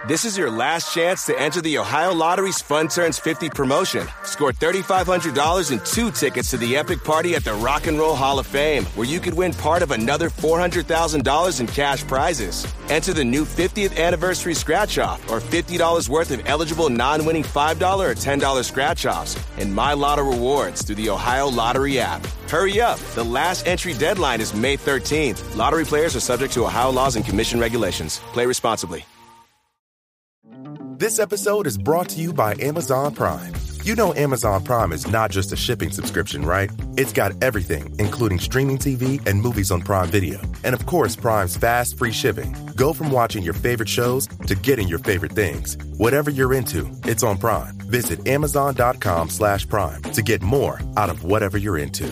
This is your last chance to enter the Ohio Lottery's Fun Turns 50 promotion. Score $3,500 and 2 tickets to the epic party at the Rock and Roll Hall of Fame, where you could win part of another $400,000 in cash prizes. Enter the new 50th anniversary scratch-off or $50 worth of eligible non-winning $5 or $10 scratch-offs and My Lotto rewards through the Ohio Lottery app. Hurry up. The last entry deadline is May 13th. Lottery players are subject to Ohio laws and commission regulations. Play responsibly. This episode is brought to you by Amazon Prime. You know Amazon Prime is not just a shipping subscription, right? It's got everything, including streaming TV and movies on Prime Video. And of course, Prime's fast, free shipping. Go from watching your favorite shows to getting your favorite things. Whatever you're into, it's on Prime. Visit amazon.com/Prime to get more out of whatever you're into.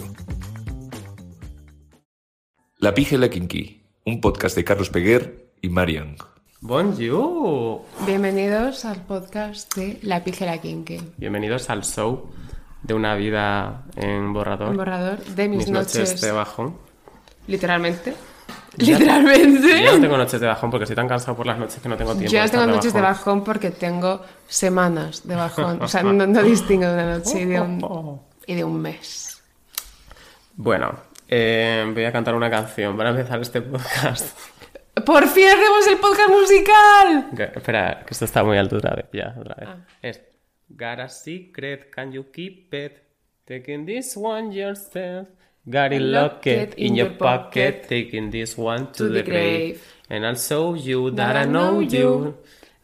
La Pija y la Kinky, un podcast de Carlos Peguer y Marian. Bonjour. Bienvenidos al podcast de La Pija y la Kinky. Bienvenidos al show de una vida en borrador. Un borrador de mis noches de bajón. Literalmente. Literalmente. Yo no tengo noches de bajón porque estoy tan cansado por las noches que no tengo tiempo. Yo no tengo noches de bajón porque tengo semanas de bajón. O sea, no distingo de una noche y de un mes. Bueno, voy a cantar una canción para empezar este podcast. ¡Por fin hacemos el podcast musical! Espera, que esto está muy alto otra vez. Ya, otra vez. Es Got a secret, can you keep it? Taking this one yourself. Got it locked in your pocket. Taking this one to the grave. And I'll show you that I know you.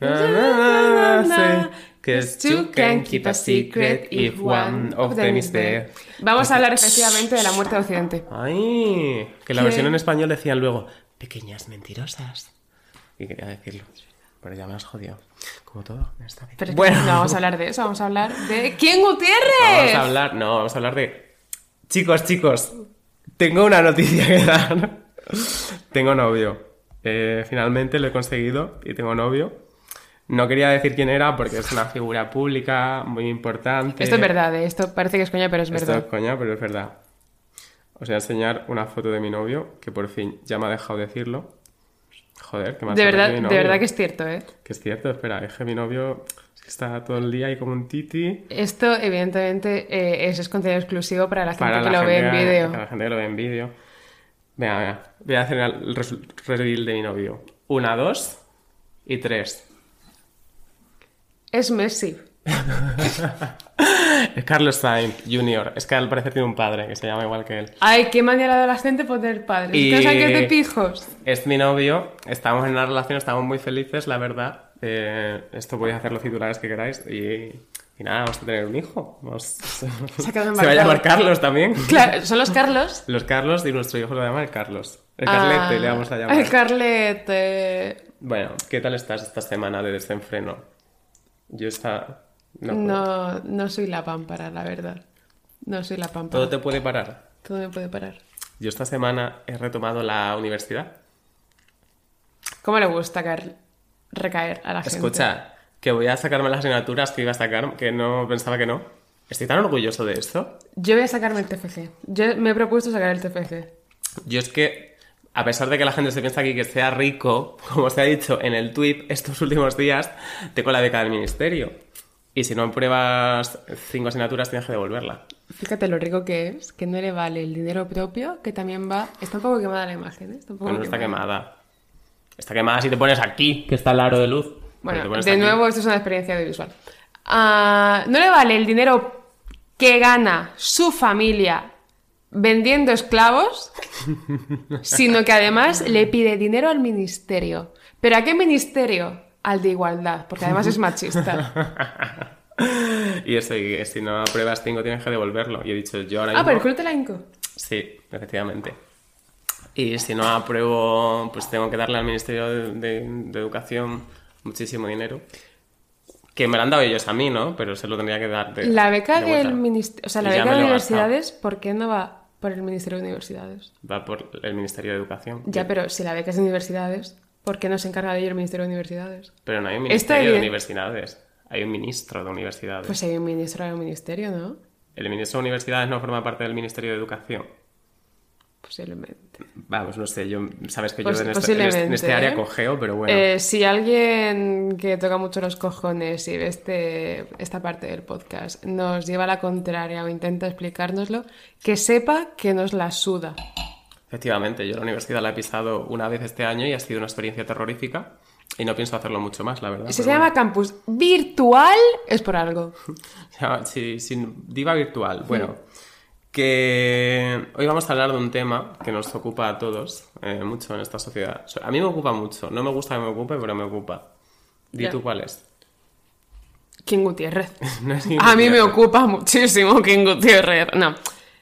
Cause you can keep a secret if one of them is there. Vamos a hablar efectivamente de la muerte de Occidente. ¡Ay! Que la versión en español decían luego pequeñas mentirosas. Y quería decirlo. Pero ya me has jodido. Como todo en esta vida. Pero bueno, no vamos a hablar de eso. Vamos a hablar de ¿Quién Gutiérrez? Vamos a hablar de... Chicos. Tengo una noticia que dar. Tengo novio. Finalmente lo he conseguido y tengo novio. No quería decir quién era porque es una figura pública muy importante. Esto es verdad, esto parece que es coña, pero es verdad. Esto es coña, pero es verdad. Os voy a enseñar una foto de mi novio, que por fin ya me ha dejado decirlo. Joder, qué más. De verdad que es cierto, ¿eh? Que es cierto, espera, es que mi novio está todo el día ahí como un titi. Esto, evidentemente, es contenido exclusivo para la gente que lo ve en vídeo. Para la gente que lo ve en vídeo. Venga. Voy a hacer el reveal de mi novio. 1, 2 y 3. Es Messi. Es Carlos Sainz Jr. Es que al parecer tiene un padre que se llama igual que él. Ay, qué manera de adolescente poner padres. Y... ¿No saben que es de pijos? Es mi novio. Estamos en una relación, estamos muy felices, la verdad. Esto podéis hacer los titulares que queráis. Y nada, vamos a tener un hijo. Se va a llamar Carlos también. Claro, son los Carlos. Los Carlos y nuestro hijo lo llama el Carlos. El Carlete le vamos a llamar. El Carlete. Bueno, ¿qué tal estás esta semana de desenfreno? Yo No soy la pámpara, la verdad. No soy la pámpara. ¿Todo te puede parar? Todo me puede parar. Yo esta semana he retomado la universidad. ¿Cómo le gusta recaer a la gente? Escucha, que voy a sacarme las asignaturas que iba a sacar, que no pensaba que no. Estoy tan orgulloso de esto. Yo voy a sacarme el TFG. Yo me he propuesto sacar el TFG. Yo es que, a pesar de que la gente se piensa aquí que sea rico, como se ha dicho en el tweet estos últimos días, tengo la beca del ministerio. Y si no apruebas 5 asignaturas, tienes que devolverla. Fíjate lo rico que es, que no le vale el dinero propio, que también va... Está un poco quemada la imagen, ¿eh? Está un poco no está quemada. Está quemada si te pones aquí, que está el aro de luz. Bueno, de nuevo, esto es una experiencia audiovisual. No le vale el dinero que gana su familia vendiendo esclavos, sino que además le pide dinero al ministerio. ¿Pero a qué ministerio? Al de igualdad, porque además es machista. Y eso, y si no apruebas 5 tienes que devolverlo. Y he dicho, yo ahora mismo... pero el club te la inco. Sí, efectivamente. Y si no apruebo, pues tengo que darle al Ministerio de Educación muchísimo dinero. Que me lo han dado ellos a mí, ¿no? Pero se lo tendría que dar la beca de del ministerio... O sea, la beca de universidades, ¿por qué no va por el Ministerio de Universidades? Va por el Ministerio de Educación. Ya, pero si la beca es de universidades, ¿por qué no se encarga de ello el Ministerio de Universidades? Pero no hay un Ministerio de Universidades. Hay un ministro de Universidades. Pues hay un ministro de un ministerio, ¿no? El ministro de Universidades no forma parte del Ministerio de Educación. Posiblemente. Vamos, no sé, sabes que yo Pues, en posiblemente, este área ¿eh? cojeo, pero bueno. Si alguien que toca mucho los cojones y ve esta parte del podcast nos lleva a la contraria o intenta explicárnoslo, que sepa que nos la suda. Efectivamente, yo la universidad la he pisado una vez este año y ha sido una experiencia terrorífica y no pienso hacerlo mucho más, la verdad. Si se pero llama campus virtual, es por algo. bueno. Sí, sin diva virtual. Bueno, que hoy vamos a hablar de un tema que nos ocupa a todos mucho en esta sociedad. A mí me ocupa mucho, no me gusta que me ocupe, pero me ocupa. Di Ya. tú cuál es. King Gutiérrez. No es King A mí me Gutiérrez. ocupa muchísimo King Gutiérrez. No.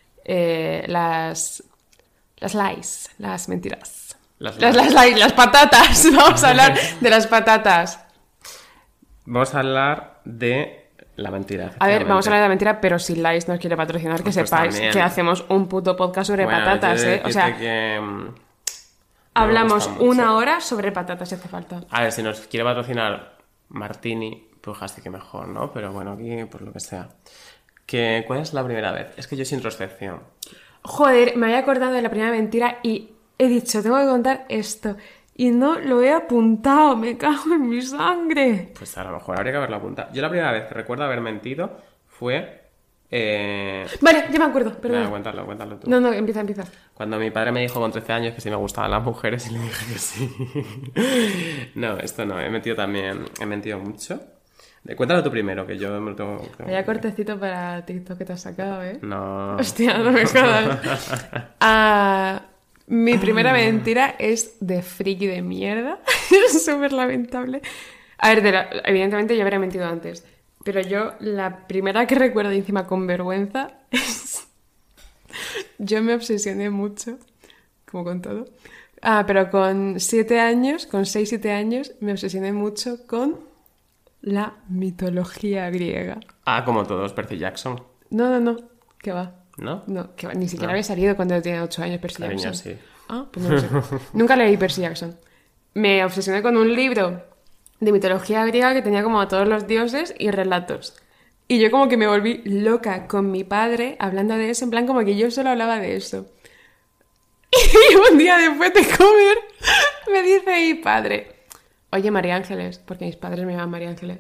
Las lies, las mentiras. Las Las patatas. Vamos a hablar de las patatas. Vamos a hablar de la mentira. A ver, vamos a hablar efectivamente. de la mentira, pero si Lies nos quiere patrocinar, que Pues sepáis también. que hacemos un puto podcast sobre Bueno, patatas, yo he de O sea, decirte que, me hablamos gusta mucho. 1 hora sobre patatas si hace falta. A ver, si nos quiere patrocinar Martini, pues así que mejor, ¿no? Pero bueno, aquí por lo que sea. ¿Cuál es la primera vez? Es que yo soy introspección. Joder, me había acordado de la primera mentira y he dicho, tengo que contar esto. Y no lo he apuntado, me cago en mi sangre. Pues a lo mejor habría que haberlo apuntado. Yo la primera vez que recuerdo haber mentido fue... Vale, ya me acuerdo, perdón. Venga, cuéntalo tú. No, empieza. Cuando mi padre me dijo con 13 años que sí me gustaban las mujeres y le dije que sí. No, esto no, he mentido mucho. Cuéntalo tú primero, que yo me lo tengo... Vaya cortecito para TikTok que te has sacado, ¿eh? No... Hostia, no me jodas. Mi primera mentira es de friki de mierda. Es súper lamentable. A ver, evidentemente yo habría mentido antes. Pero yo, la primera que recuerdo y encima con vergüenza es... Yo me obsesioné mucho, como con todo. Pero con 7 años, con 6-7 años, me obsesioné mucho con la mitología griega. Como todos, Percy Jackson, No, ¿qué va? ¿no? No, que va, ni siquiera No. había salido cuando yo tenía 8 años Percy Cariño, Jackson. sí. Pues no lo sé. Nunca leí Percy Jackson. Me obsesioné con un libro de mitología griega que tenía como a todos los dioses y relatos. Y yo como que me volví loca con mi padre hablando de eso, en plan como que yo solo hablaba de eso. Y un día después de comer me dice mi padre, oye María Ángeles, porque mis padres me llaman María Ángeles.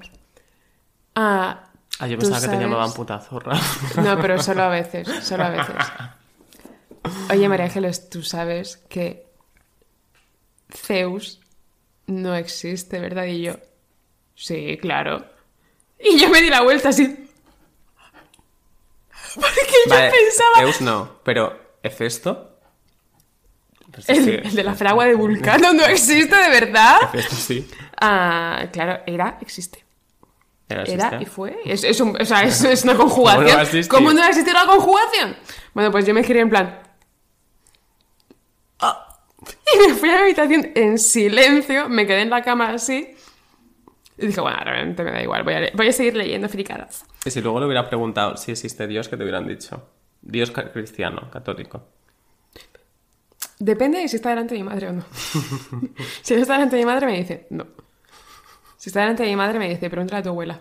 Yo ¿tú pensaba que te sabes? llamaban puta zorra. No, pero solo a veces. Oye, María Ángeles, tú sabes que Zeus no existe, ¿verdad? Y yo, sí, claro. Y yo me di la vuelta así. Porque yo Vale, pensaba... Zeus no, pero Hefesto... Pues El de la fragua de Vulcano no existe, ¿de verdad? Hefesto sí. Claro, existe. Era Era y fue. Es una conjugación. ¿Cómo no va a existir? ¿Cómo no va a existir la conjugación? Bueno, pues yo me giré en plan... Y me fui a la habitación en silencio, me quedé en la cama así. Y dije, bueno, realmente me da igual, voy a seguir leyendo fricadas. Y si luego le hubiera preguntado si existe Dios, ¿qué te hubieran dicho? Dios cristiano, católico. Depende de si está delante de mi madre o no. Si no está delante de mi madre, me dice, no. Si está delante de mi madre, me dice, pregúntale a tu abuela.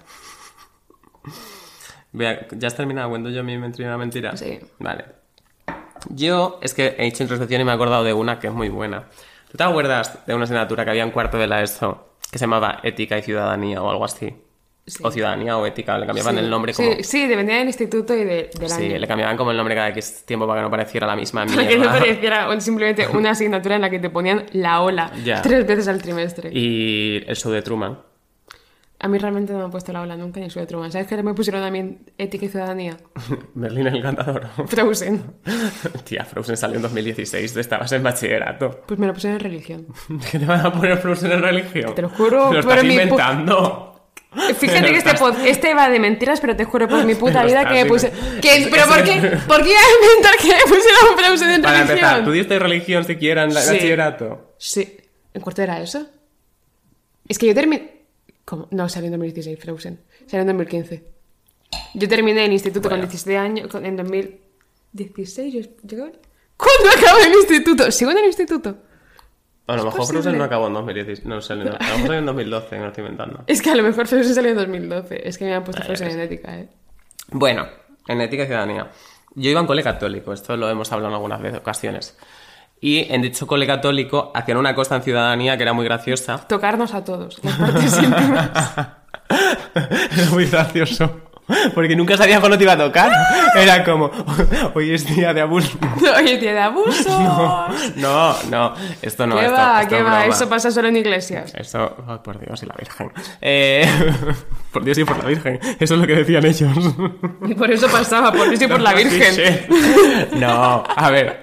Vea, ¿ya has terminado? ¿Cuento yo mi primera mentira? Sí. Vale. Yo, es que he hecho introspección y me he acordado de una que es muy buena. ¿Tú te acuerdas de una asignatura que había en cuarto de la ESO que se llamaba Ética y Ciudadanía o algo así? Sí. O Ciudadanía o Ética, le cambiaban Sí. el nombre como... Sí, dependía del instituto y del Sí, año. le cambiaban como el nombre cada X tiempo para que no pareciera la misma Para que no mierda. pareciera simplemente una asignatura en la que te ponían la ola Ya. 3 veces al trimestre. Y el show de Truman. A mí realmente no me han puesto la ola nunca ni soy de Truman. ¿Sabes qué me pusieron a mí en ética y ciudadanía? Berlín el encantador. Frozen. Tía, Frozen salió en 2016, tú estabas en bachillerato. Pues me lo pusieron en religión. ¿Qué te van a poner Frozen en religión? Te lo juro, Lo por estás mi inventando. Fíjate que este va de mentiras, pero te juro por mi puta Pero vida estás que me puse... bien. ¿Pero por qué? ¿Por qué iba a inventar que me pusieron Frozen en Para religión? empezar, ¿tú diste religión siquiera en Sí. bachillerato? Sí. ¿En cuarto era eso? Es que yo terminé... ¿Cómo? No, salió en 2016, Frozen. Salió en 2015. Yo terminé el instituto con 17 años... En 2016 yo llegué... ¿Cuándo acabé el instituto? ¿Sigo en el instituto? A lo mejor posible. Frozen no acabó en 2016. No, salió, a lo mejor salió en 2012, me lo estoy inventando. Es que a lo mejor Frozen salió en 2012. Es que me han puesto Vale, Frozen pues. en ética, ¿eh? Bueno, en Ética y Ciudadanía. Yo iba a un cole católico, esto lo hemos hablado en algunas ocasiones. Y en dicho cole católico hacían una cosa en ciudadanía que era muy graciosa. Tocarnos a todos, las partes íntimas. Era muy gracioso. Porque nunca sabías cuándo te iba a tocar. Era como, hoy es día de abuso. Hoy es día de abuso. No, esto no. ¿Qué esto, va? esto ¿Qué es va? broma. Eso pasa solo en iglesias. Eso, oh, por Dios y la Virgen. Por Dios y por la Virgen. Eso es lo que decían ellos. Y por eso pasaba, por eso y por la Virgen. No, a ver.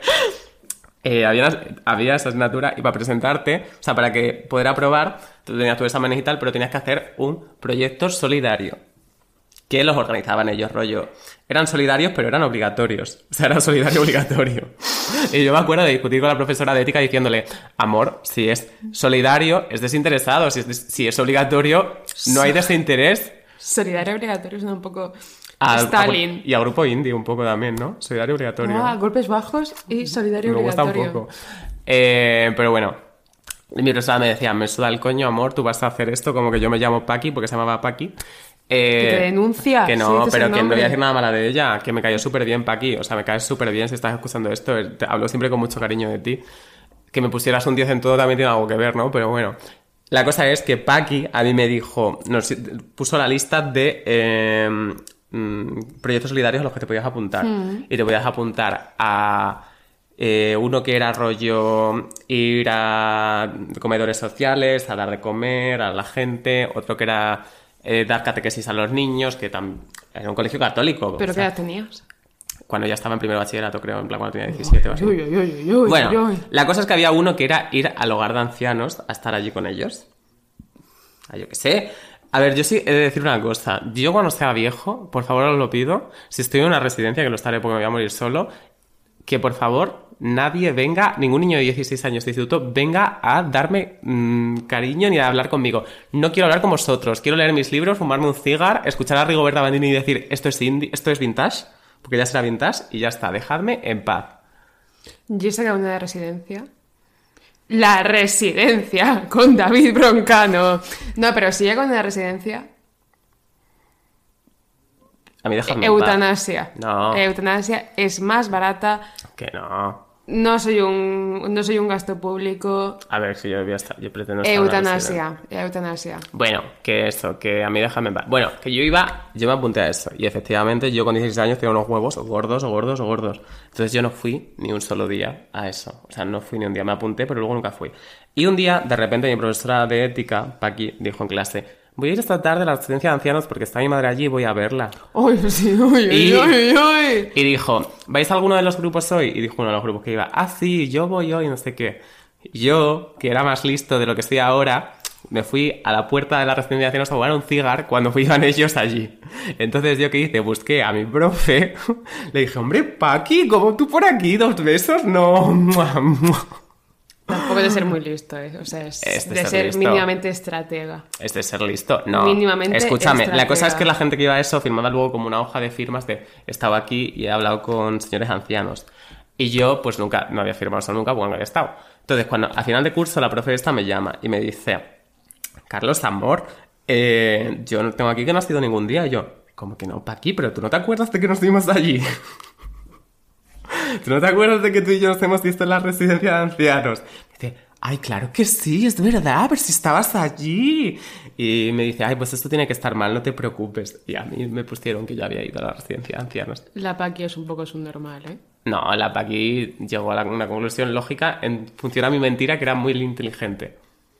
Había esa asignatura y para presentarte, o sea, para que poder aprobar, tú tenías tus exámenes y tal, pero tenías que hacer un proyecto solidario. Que los organizaban ellos, rollo. Eran solidarios, pero eran obligatorios. O sea, era solidario obligatorio. Y yo me acuerdo de discutir con la profesora de ética diciéndole, amor, si es solidario, es desinteresado. Si es obligatorio, no hay desinterés. Solidario obligatorio suena un poco Stalin. Y a grupo indie un poco también, ¿no? Solidario obligatorio. Golpes bajos y solidario me gusta obligatorio. un poco. Pero bueno, mi profesora me decía, me suda el coño, amor, tú vas a hacer esto como que yo me llamo Paqui, porque se llamaba Paqui. Que te denuncia. Que si no, dices pero el que no nombre. voy a decir nada mala de ella, que me cayó súper bien Paqui, o sea, me caes súper bien si estás escuchando esto, te hablo siempre con mucho cariño de ti. Que me pusieras un 10 en todo también tiene algo que ver, ¿no? Pero bueno, la cosa es que Paqui a mí me dijo, nos puso la lista de proyectos solidarios a los que te podías apuntar. Y te podías apuntar a uno que era rollo ir a comedores sociales, a dar de comer a la gente, otro que era dar catequesis a los niños, que era un colegio católico. ¿Pero o qué sea, edad tenías? cuando ya estaba en primer bachillerato, creo, en plan cuando tenía 17 o así. Uy. Bueno, la cosa es que había uno que era ir al hogar de ancianos a estar allí con ellos. Yo qué sé. A ver, yo sí he de decir una cosa. Yo cuando sea viejo, por favor os lo pido, si estoy en una residencia, que lo estaré porque me voy a morir solo, que por favor nadie venga, ningún niño de 16 años de instituto venga a darme cariño ni a hablar conmigo. No quiero hablar con vosotros. Quiero leer mis libros, fumarme un cigar, escuchar a Rigoberta Bandini y decir esto es indie, esto es vintage, porque ya será vintage y ya está. Dejadme en paz. Yo he sacado una de residencia. La residencia con David Broncano. No, pero si llego a una residencia. A mí déjame Eutanasia. en paz. No. Eutanasia es más barata. Que no. No soy un gasto público. A ver, si yo pretendo estar en una residencia. Eutanasia. Bueno, que eso, que a mí déjame en paz. Bueno, que yo me apunté a eso. Y efectivamente, yo con 16 años tenía unos huevos gordos. Entonces yo no fui ni un solo día a eso. O sea, no fui ni un día. Me apunté, pero luego nunca fui. Y un día, de repente, mi profesora de ética, Paqui, dijo en clase, voy a ir esta tarde a la residencia de ancianos porque está mi madre allí y voy a verla. Uy. Y dijo, ¿vais a alguno de los grupos hoy? Y dijo uno de los grupos que iba, sí, yo voy hoy, no sé qué. Yo, que era más listo de lo que estoy ahora, me fui a la puerta de la residencia de ancianos a jugar un cigar cuando iban ellos allí. Entonces, ¿yo qué hice? Busqué a mi profe, le dije, hombre, Paqui, ¿cómo tú por aquí? 2 besos, no. Tampoco de ser muy listo, ¿eh? O sea, es de ser listo. mínimamente estratega. Es de ser listo, no. Mínimamente Escúchame, estratega. la cosa es que la gente que iba a eso firmaba luego como una hoja de firmas de estaba aquí y he hablado con señores ancianos. Y yo, pues nunca, no había firmado eso nunca porque no había estado. Entonces, cuando a final de curso la profe esta me llama y me dice, Carlos, amor, yo no tengo aquí que no has ido ningún día. Y yo, ¿cómo que no? Paqui, pero tú no te acuerdas de que nos vimos allí. ¿Tú no te acuerdas de que tú y yo nos hemos visto en la residencia de ancianos? Dice, ay, claro que sí, es verdad, pero si estabas allí. Y me dice, ay, pues esto tiene que estar mal, no te preocupes. Y a mí me pusieron que yo había ido a la residencia de ancianos. La Paqui es un poco subnormal, ¿eh? No, la Paqui llegó a una conclusión lógica en función a mi mentira, que era muy inteligente.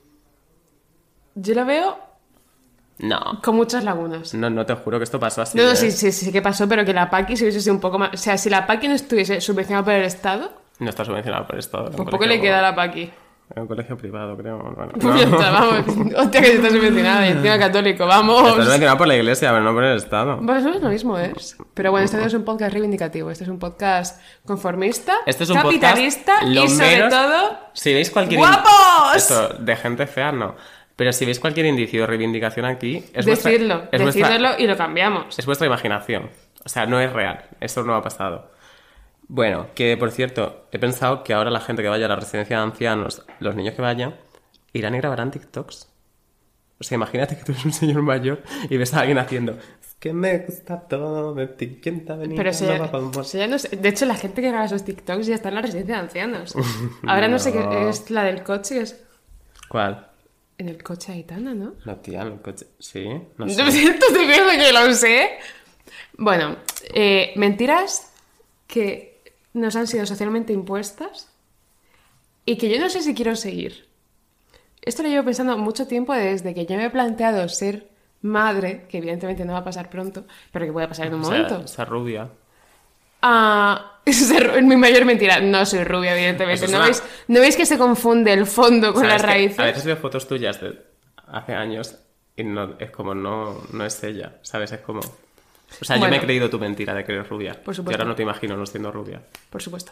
Yo lo veo No. con muchas lagunas. No, te juro que esto pasó así. No, ¿eh? sí que pasó, pero que la Paqui se hubiese sido un poco más... O sea, si la Paqui no estuviese subvencionada por el Estado, No está subvencionado por esto. pues poco le queda a la Paqui. Es un colegio privado, creo. Bueno, Pues ya está, vamos. Hostia, que está subvencionada y encima católico, vamos. Está subvencionado por la iglesia, pero no por el Estado. Pues eso es lo mismo, ¿es? Pero bueno, este no es un podcast reivindicativo, este es un podcast conformista, Este es un capitalista podcast, lo y sobre menos- todo... Si veis cualquier... ¡Guapos! Esto, de gente fea, no. Pero si veis cualquier indicio de reivindicación aquí... Decidlo vuestra, y lo cambiamos. es vuestra imaginación. O sea, no es real. Eso no ha pasado. Bueno, que por cierto, he pensado que ahora la gente que vaya a la residencia de ancianos, los niños que vayan, irán y grabarán TikToks. O sea, imagínate que tú eres un señor mayor y ves a alguien haciendo Que me gusta todo de ti. ¿Quién te ha venido? Pero eso ya no sé. De hecho, la gente que graba esos TikToks ya está en la residencia de ancianos. Ahora no sé qué es la del coche. ¿Cuál? En el coche Aitana, ¿no? No, tía, en el coche. Sí, no Yo sé. me siento diciendo que lo sé. Bueno, mentiras que nos han sido socialmente impuestas y que yo no sé si quiero seguir. Esto lo llevo pensando mucho tiempo desde que yo me he planteado ser madre, que evidentemente no va a pasar pronto, pero que puede pasar en un momento. Esa rubia. Es mi mayor mentira. No soy rubia, evidentemente. Eso ¿No, es ¿No veis que se confunde el fondo con las ¿Sabes que raíces? a veces veo fotos tuyas de hace años y no, es como no es ella, ¿sabes? Es como... O sea, yo me Bueno. he creído tu mentira de que eres rubia. Por supuesto. Y ahora no te imagino no siendo rubia. Por supuesto.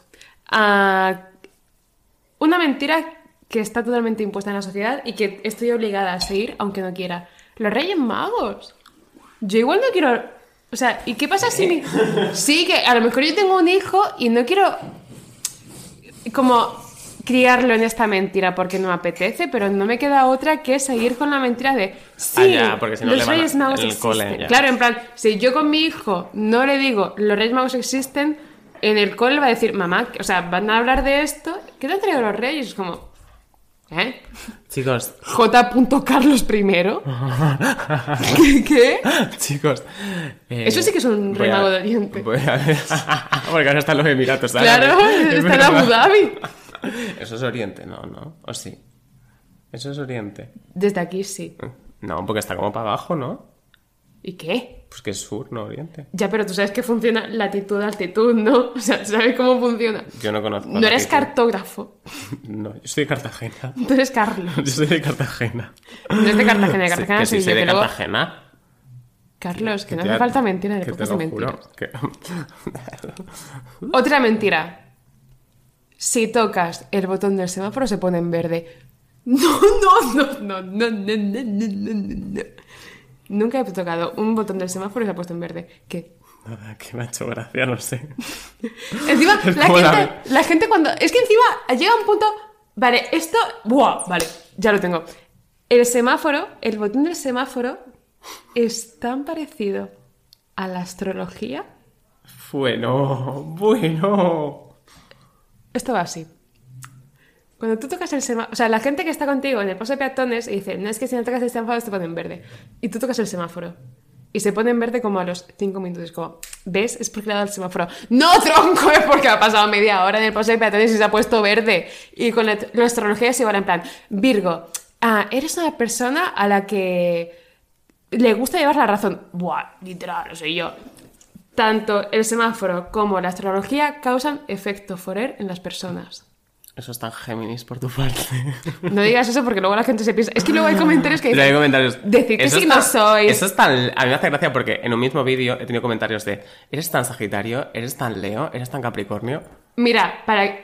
Una mentira que está totalmente impuesta en la sociedad y que estoy obligada a seguir, aunque no quiera. Los Reyes Magos. Yo igual no quiero... O sea, ¿y qué pasa si mi... Sí, que a lo mejor yo tengo un hijo y no quiero como criarlo en esta mentira porque no me apetece, pero no me queda otra que seguir con la mentira de sí, ya, porque si no los le van a- Reyes Magos en el existen. cole, ya. Claro, en plan, si yo con mi hijo no le digo los Reyes Magos existen, en el cole va a decir, mamá, o sea, van a hablar de esto, ¿qué te han traído los Reyes? Es como, ¿eh? Chicos, J. Carlos I. ¿Qué? chicos... Eso sí que es un voy rey a- mago de Oriente. voy a- Porque ahora están los Emiratos Claro, Árabes. Es está en verdad. Abu Dhabi. Eso es Oriente, no. ¿O sí? Eso es Oriente. Desde aquí sí. No, porque está como para abajo, ¿no? ¿Y qué? Pues que es sur, no Oriente. Ya, pero tú sabes que funciona latitud, ¿no? O sea, ¿sabes cómo funciona? Yo no conozco. No eres latitud. cartógrafo. No, yo soy de Cartagena. Tú eres Carlos. Yo soy de Cartagena. No es de Cartagena, de Cartagena que soy sí soy yo, de que luego- Cartagena. Carlos, que no te- hace falta mentira de que te pocas lo mentiras. juro. Que... Otra mentira. Si tocas el botón del semáforo se pone en verde. No. Nunca he tocado un botón del semáforo y se ha puesto en verde. ¿Qué? Nada, que me ha hecho gracia, no sé. Encima, Es como la gente cuando... Es que encima llega un punto... Vale, esto... ¡Buah! Vale, ya lo tengo. El semáforo, el botón del semáforo es tan parecido a la astrología. Bueno. Esto va así. Cuando tú tocas el semáforo... O sea, la gente que está contigo en el paso de peatones y dice, no, es que si no tocas el semáforo te pone en verde. Y tú tocas el semáforo. Y se pone en verde como a los 5 minutos. Como, ¿ves? Es porque le ha dado el semáforo. ¡No, tronco! Es porque ha pasado media hora en el paso de peatones y se ha puesto verde. Y con la astrología es igual, en plan, Virgo, eres una persona a la que le gusta llevar la razón. Buah, literal, lo sé yo. Tanto el semáforo como la astrología causan efecto Forer en las personas. Eso es tan Géminis por tu parte. No digas eso porque luego la gente se piensa... Es que luego hay comentarios que Luego hay dicen... comentarios. Decid que Eso sí está- no sois. Eso es tan... A mí me hace gracia porque en un mismo vídeo he tenido comentarios de ¿eres tan Sagitario? ¿Eres tan Leo? ¿Eres tan Capricornio? Mira, para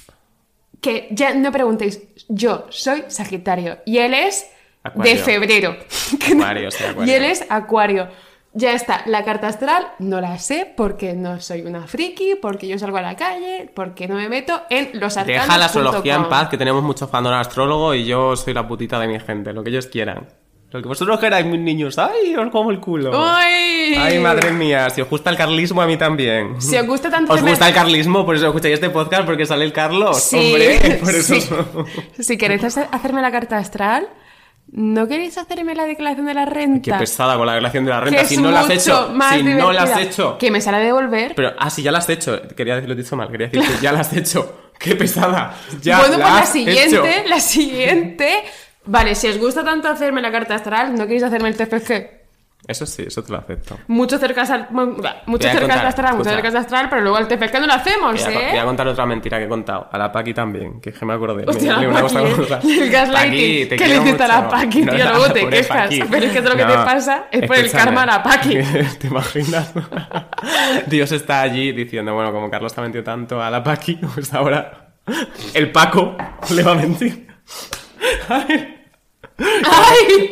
que ya no preguntéis, yo soy Sagitario y él es Acuario. de febrero. Acuario, sí, Acuario. Y él es Acuario. Ya está, la carta astral no la sé porque no soy una friki, porque yo salgo a la calle, porque no me meto en los arcanos. Deja la astrología en paz, que tenemos mucho fandom astrólogo y yo soy la putita de mi gente, lo que ellos quieran. Lo que vosotros queráis, mis niños. ¡Ay, os como el culo! ¡Uy! ¡Ay, madre mía! Si os gusta el carlismo, a mí también. Si os gusta tanto... ¿Os hacerme- gusta el carlismo? Por eso escucháis este podcast, porque sale el Carlos. Sí, ¡Hombre! Por eso... sí. Si queréis hacerme la carta astral, ¿no queréis hacerme la declaración de la renta? Qué pesada con la declaración de la Que renta. es Si no la has mucho hecho. más Si no la has divertida. hecho. Que me sale a devolver. Pero, si ya la has hecho. Quería decirlo dicho mal. Quería decir que ya la has hecho. ¡Qué pesada! Ya Bueno, pues has hecho. la siguiente... Vale, si os gusta tanto hacerme la carta astral, ¿no queréis hacerme el TFG? Eso sí, eso te lo acepto. Mucho cerca astral, mucho a cerca contar, astral, mucho escucha. cerca astral, pero luego el TFG no lo hacemos, Voy a ¿eh? contar otra mentira que he contado. A la Paqui también, que es que me acordé. Hostia, Me la gusta Paqui, cosa. el gaslighting. Paqui, te ¿Qué le quiero hiciste a la mucho. Paqui, tío? No, Luego te pobre quejas. Paqui. Pero es que todo lo que te pasa es por el Escúchame. karma a la Paqui. ¿Te imaginas? Dios está allí diciendo, bueno, como Carlos te ha mentido tanto a la Paqui, pues ahora el Paco le va a mentir. ¡Ay! ¡Ay!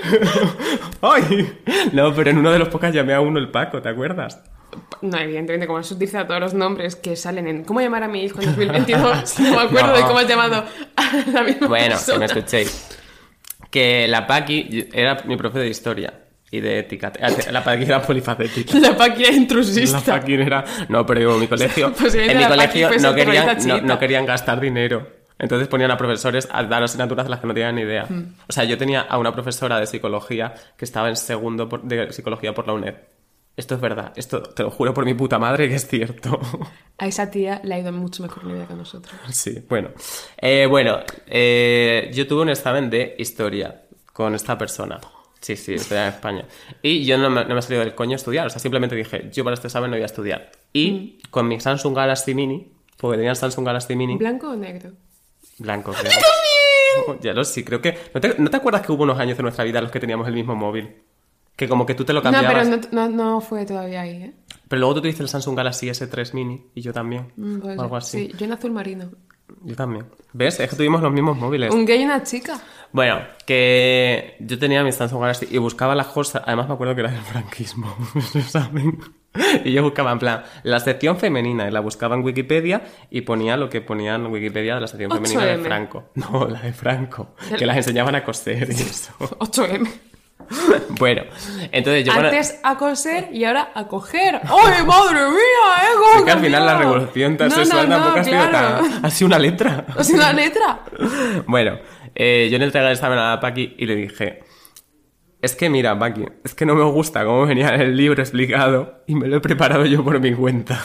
¡Ay! No, pero en uno de los podcasts llamé a uno el Paco, ¿te acuerdas? No, evidentemente, como has utilizado todos los nombres que salen en ¿Cómo llamar a mi hijo en 2022? No me acuerdo de cómo has llamado a la misma Bueno, que persona. me escuchéis. Que la Paqui era mi profe de historia. y de ética. La Paqui era polifacética. La Paqui era intrusista. La Paqui era... No, pero digo, mi colegio... Pues en mi la colegio Paqui no fue no querían gastar dinero. Entonces ponían a profesores a dar asignaturas de las que no tenían ni idea. O sea, yo tenía a una profesora de psicología que estaba en segundo de psicología por la UNED. Esto es verdad. Esto te lo juro por mi puta madre que es cierto. A esa tía le ha ido mucho mejor la vida que a nosotros. Sí, bueno. Yo tuve un examen de historia con esta persona. Sí, historia de España. Y yo no me he salido del coño a estudiar. O sea, simplemente dije, yo para este examen no voy a estudiar. Y con mi Samsung Galaxy Mini, porque tenía el Samsung Galaxy Mini... ¿Blanco o negro? Blanco, creo. Ya lo sí, creo que... ¿No te acuerdas que hubo unos años de nuestra vida en los que teníamos el mismo móvil? Que como que tú te lo cambiabas... No, pero no fue todavía ahí, ¿eh? Pero luego tú tuviste el Samsung Galaxy S3 Mini y yo también. Pues, o algo así. Sí, yo en azul marino. Yo también. ¿Ves? Es que tuvimos los mismos móviles. Un gay y una chica. Bueno, que yo tenía mi Samsung Galaxy y buscaba las cosas... Además me acuerdo que era del franquismo, ¿saben? Y yo buscaba, en plan, la sección femenina y la buscaba en Wikipedia y ponía lo que ponía en Wikipedia de la sección femenina de Franco. No, la de Franco. Que las enseñaban a coser y eso. 8M. Bueno, entonces yo... Antes a coser y ahora a coger. ¡Ay, madre mía! Es que al final la revolución sexual tampoco ha sido tan... Ha sido una letra. ¿Ha sido una letra? Bueno, yo le entregué el examen a la Paqui y le dije... Es que mira, Paqui, es que no me gusta cómo venía el libro explicado y me lo he preparado yo por mi cuenta.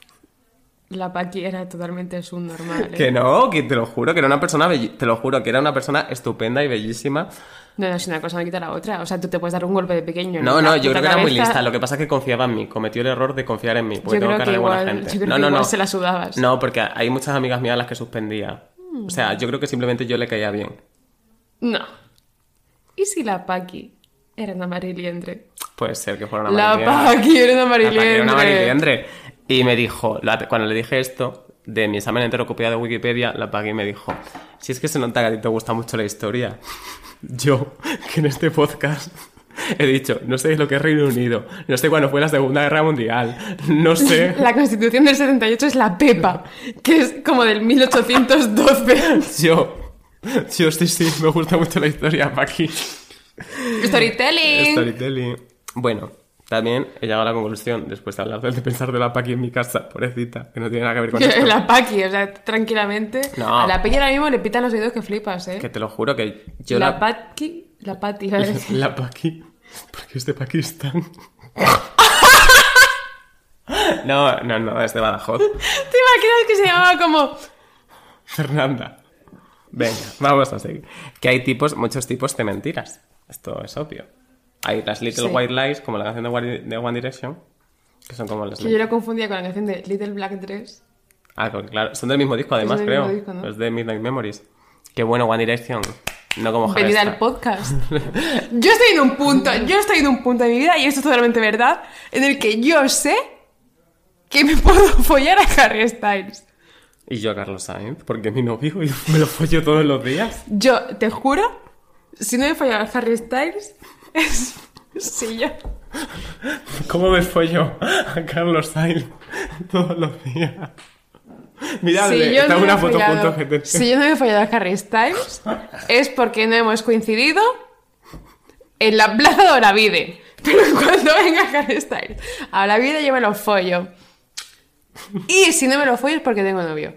La Paqui era totalmente subnormal, ¿eh? Que no, que te lo juro, que era una persona... Te lo juro, que era una persona estupenda y bellísima. No, si una cosa no quita la otra. O sea, tú te puedes dar un golpe de pequeño. No, yo creo que era muy lista. Lo que pasa es que confiaba en mí. Cometió el error de confiar en mí. Porque yo creo que igual, gente. Yo creo que igual se la sudabas. No, porque hay muchas amigas mías a las que suspendía. O sea, yo creo que simplemente yo le caía bien. No. ¿Y si la Paqui era una mariliendre? Puede ser que fuera una mariliendre. La Paqui era una mariliendre. La Paqui era una mariliendre. Y me dijo, cuando le dije esto, de mi examen entero copiado de Wikipedia, la Paqui me dijo, si es que se nota que a ti te gusta mucho la historia. Yo, que en este podcast he dicho, no sé lo que es Reino Unido, no sé cuándo fue la Segunda Guerra Mundial, no sé... La Constitución del 78 es la Pepa, que es como del 1812. Yo sí, me gusta mucho la historia, Paqui. Storytelling. Bueno, también he llegado a la conclusión, después de hablar de pensar de la Paqui en mi casa, pobrecita, que no tiene nada que ver con esto. La Paqui, o sea, tranquilamente. No. A la Paqui ahora mismo le pitan los oídos que flipas, ¿eh? Que te lo juro que yo La Paqui, ¿sabes? La Paqui, porque es de Pakistán. No, es de Badajoz. ¿Te imaginas que se llamaba como... Fernanda? Venga, vamos a seguir. Que hay muchos tipos de mentiras. Esto es obvio. Hay las Little White Lies, como la canción de One Direction, que son como las... Que yo la confundía con la canción de Little Black Dress. Ah, claro. Son del mismo disco, además, creo. Mismo disco, ¿no? Es de Midnight Memories. Qué bueno, One Direction. No como Harry Venida al podcast. Yo estoy en un punto de mi vida, y esto es totalmente verdad, en el que yo sé que me puedo follar a Harry Styles. Y yo a Carlos Sainz, porque es mi novio y me lo follo todos los días. Yo, te juro, si no me follo a Harry Styles... Sí, yo. ¿Cómo me follo a Carlos Sainz todos los días? Miradle, está una foto juntos. Si yo no me he follado a Harry Styles, es porque no hemos coincidido en la plaza de Olavide. Pero cuando venga Harry Styles a Olavide yo me lo follo. Y si no me lo follo es porque tengo novio.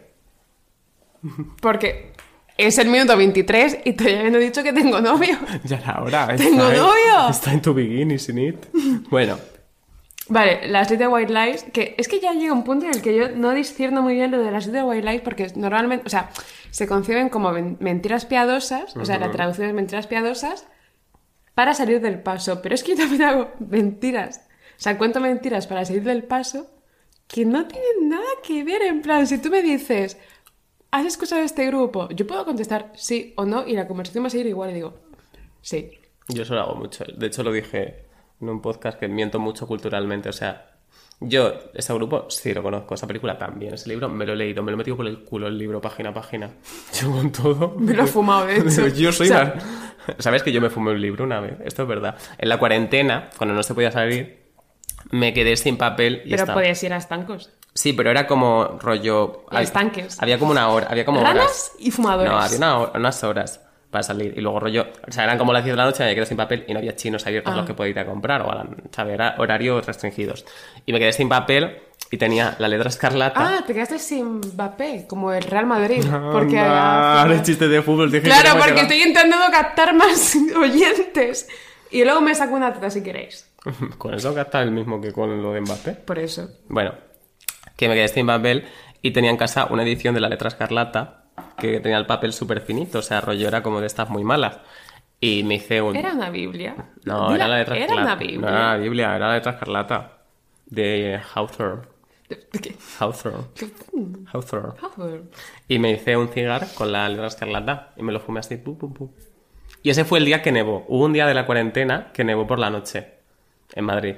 Porque... Es el minuto 23 y todavía no he dicho que tengo novio. Ya era hora. ¿Tengo novio? Está en tu bikini, sin it. Bueno. Vale, las Little White Lies, que es que ya llega un punto en el que yo no discierno muy bien lo de las Little White Lies porque normalmente, o sea, se conciben como mentiras piadosas, o sea, la traducción es mentiras piadosas para salir del paso. Pero es que yo también hago mentiras. O sea, cuento mentiras para salir del paso que no tienen nada que ver. En plan, si tú me dices... ¿Has escuchado este grupo? Yo puedo contestar sí o no y la conversación va a seguir igual y digo sí. Yo eso lo hago mucho. De hecho lo dije en un podcast que miento mucho culturalmente. O sea, yo ese grupo sí lo conozco, esa película también, ese libro me lo he leído, me lo he metido por el culo el libro página a página. Yo con todo... Me lo he fumado, de hecho. Yo soy ¿Sabes que yo me fumé un libro una vez? Esto es verdad. En la cuarentena, cuando no se podía salir, me quedé sin papel y Pero podías ir a estancos. Sí, pero era como rollo... Estanques. Había como una hora, había como ¿Ranas horas. y fumadores? No, había unas horas. para salir. Y luego rollo, o sea, eran como las 10 de la noche, me quedé sin papel y no había chinos abiertos los que podía ir a comprar, o ¿sabes? Era horarios restringidos. Y me quedé sin papel y tenía la letra escarlata. Ah, te quedaste sin Mbappé, como el Real Madrid. Porque el chiste de fútbol. Dije claro, que porque estoy intentando captar más oyentes. Y luego me saco una teta si queréis. Con eso gasta el mismo que con lo de Mbappé. Por eso. Bueno, que me quedé sin papel y tenía en casa una edición de la letra escarlata que tenía el papel súper finito, o sea, rollo era como de estas muy malas. Y me hice un... ¿Era una Biblia? No, era la letra ¿Era escarlata. una Biblia? No era la Biblia, era la letra escarlata. De Hawthorne. ¿Qué? Hawthorne. Hawthorne. Joder. Y me hice un cigarro con la letra escarlata y me lo fumé así, pum, pum, pum. Y ese fue el día que nevó. Hubo un día de la cuarentena que nevó por la noche en Madrid.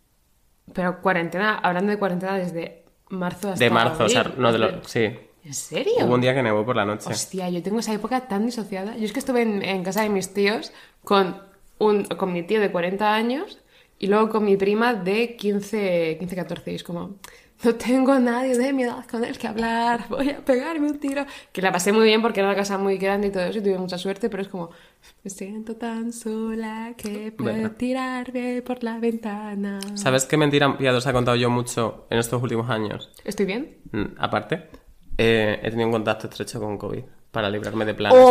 Pero cuarentena, hablando de cuarentena desde marzo hasta De marzo, abril. o sea, no de lo... Sí. ¿En serio? Hubo un día que nevó por la noche. Hostia, yo tengo esa época tan disociada. Yo es que estuve en casa de mis tíos con mi tío de 40 años y luego con mi prima de 15, 14. Y es como, no tengo a nadie de mi edad con el que hablar, voy a pegarme un tiro. Que la pasé muy bien porque era una casa muy grande y todo eso y tuve mucha suerte, pero es como, me siento tan sola que puedo tirarme por la ventana. ¿Sabes qué mentira piadosa he contado yo mucho en estos últimos años? ¿Estoy bien? Aparte, he tenido un contacto estrecho con COVID para librarme de planes.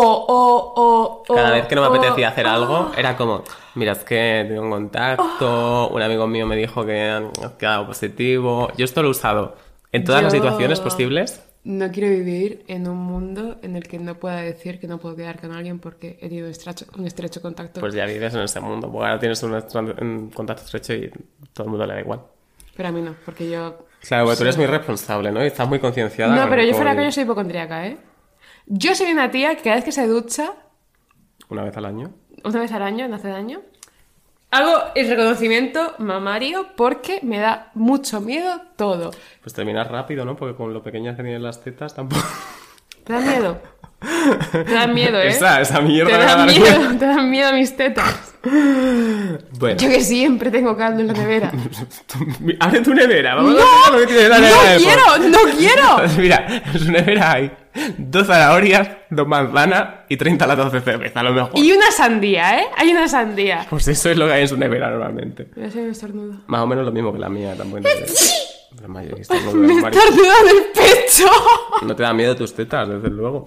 Cada vez que no me apetecía hacer algo, era como, mira, es que tengo un contacto, un amigo mío me dijo que ha quedado positivo. Yo esto lo he usado en todas las situaciones posibles. No quiero vivir en un mundo en el que no pueda decir que no puedo quedar con alguien porque he tenido un estrecho contacto. Pues ya vives en ese mundo, porque ahora tienes un contacto estrecho y todo el mundo le da igual. Pero a mí no, porque yo... Claro, porque tú eres muy responsable, ¿no? Y estás muy concienciada. No, con pero el yo fuera COVID. coño soy hipocondríaca, ¿eh? Yo soy una tía que cada vez que se ducha, Una vez al año. una vez al año, no hace daño, hago el reconocimiento mamario porque me da mucho miedo todo. Pues terminas rápido, ¿no? Porque con lo pequeñas que tienen las tetas tampoco... ¿Te da miedo? Te da miedo, ¿eh? Esa mierda Te me va a da dar miedo, miedo. te dan miedo mis tetas. Bueno. Yo que siempre tengo caldo en la nevera. Abre tu nevera, vamos ¡No! a ver lo que tiene la nevera. ¡No quiero! ¡No quiero! Mira, en su nevera hay 2 zanahorias, 2 manzanas y 30 latas de cerveza, a lo mejor. Y una sandía, ¿eh? Hay una sandía. Pues eso es lo que hay en su nevera normalmente. Voy a hacer un estornudo. Más o menos lo mismo que la mía, tampoco. Pero Mario, que estornudo Me de Mario. estornudo en el pecho. No te da miedo tus tetas, desde luego.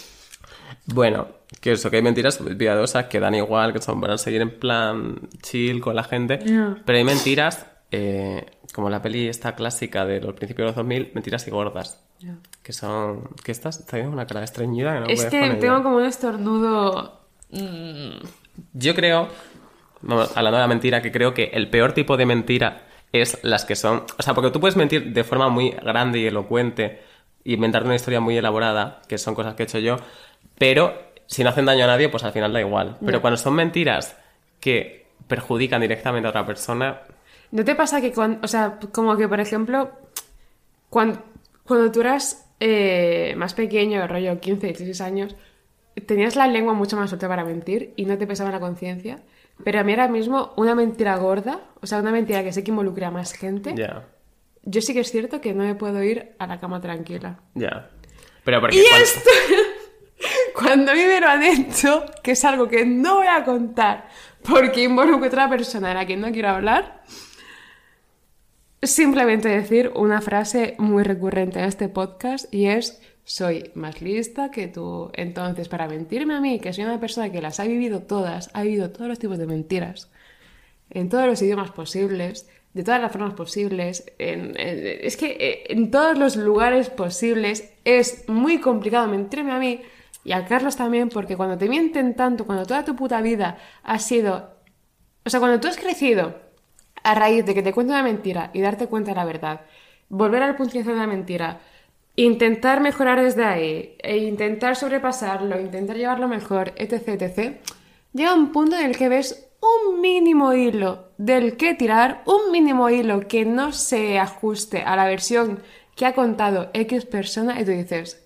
Bueno, que eso, que hay mentiras piadosas que dan igual, que son para seguir en plan chill con la gente. Pero hay mentiras, como la peli esta clásica de los principios de los 2000, mentiras y gordas. Que son... ¿Qué estás? Tienes una cara estreñida que no Es puedes que poner tengo ya. como un estornudo. Yo creo, vamos, hablando de la mentira, que creo que el peor tipo de mentira es las que son... O sea, porque tú puedes mentir de forma muy grande y elocuente y inventarte una historia muy elaborada, que son cosas que he hecho yo, pero si no hacen daño a nadie, pues al final da igual. Pero cuando son mentiras que perjudican directamente a otra persona... ¿No te pasa que cuando... O sea, como que, por ejemplo, cuando tú eras más pequeño, rollo 15, 16 años, tenías la lengua mucho más suelta para mentir y no te pesaba la conciencia. Pero a mí ahora mismo una mentira gorda, o sea, una mentira que sé que involucra a más gente, Ya, yo sí que es cierto que no me puedo ir a la cama tranquila. ya. Pero porque... Y esto, cuando a mí me lo han hecho, que es algo que no voy a contar porque involucra a otra persona de la que no quiero hablar, simplemente decir una frase muy recurrente en este podcast y es: soy más lista que tú. Entonces, para mentirme a mí, que soy una persona que las ha vivido todas, ha vivido todos los tipos de mentiras, en todos los idiomas posibles, de todas las formas posibles, es que en todos los lugares posibles, es muy complicado mentirme a mí y a Carlos también, porque cuando te mienten tanto, cuando toda tu puta vida ha sido... O sea, cuando tú has crecido a raíz de que te cuento una mentira y darte cuenta de la verdad, volver al punto de la mentira, intentar mejorar desde ahí, e intentar sobrepasarlo, intentar llevarlo mejor, etc, etc, llega un punto en el que ves un mínimo hilo del que tirar, un mínimo hilo que no se ajuste a la versión que ha contado X persona y tú dices: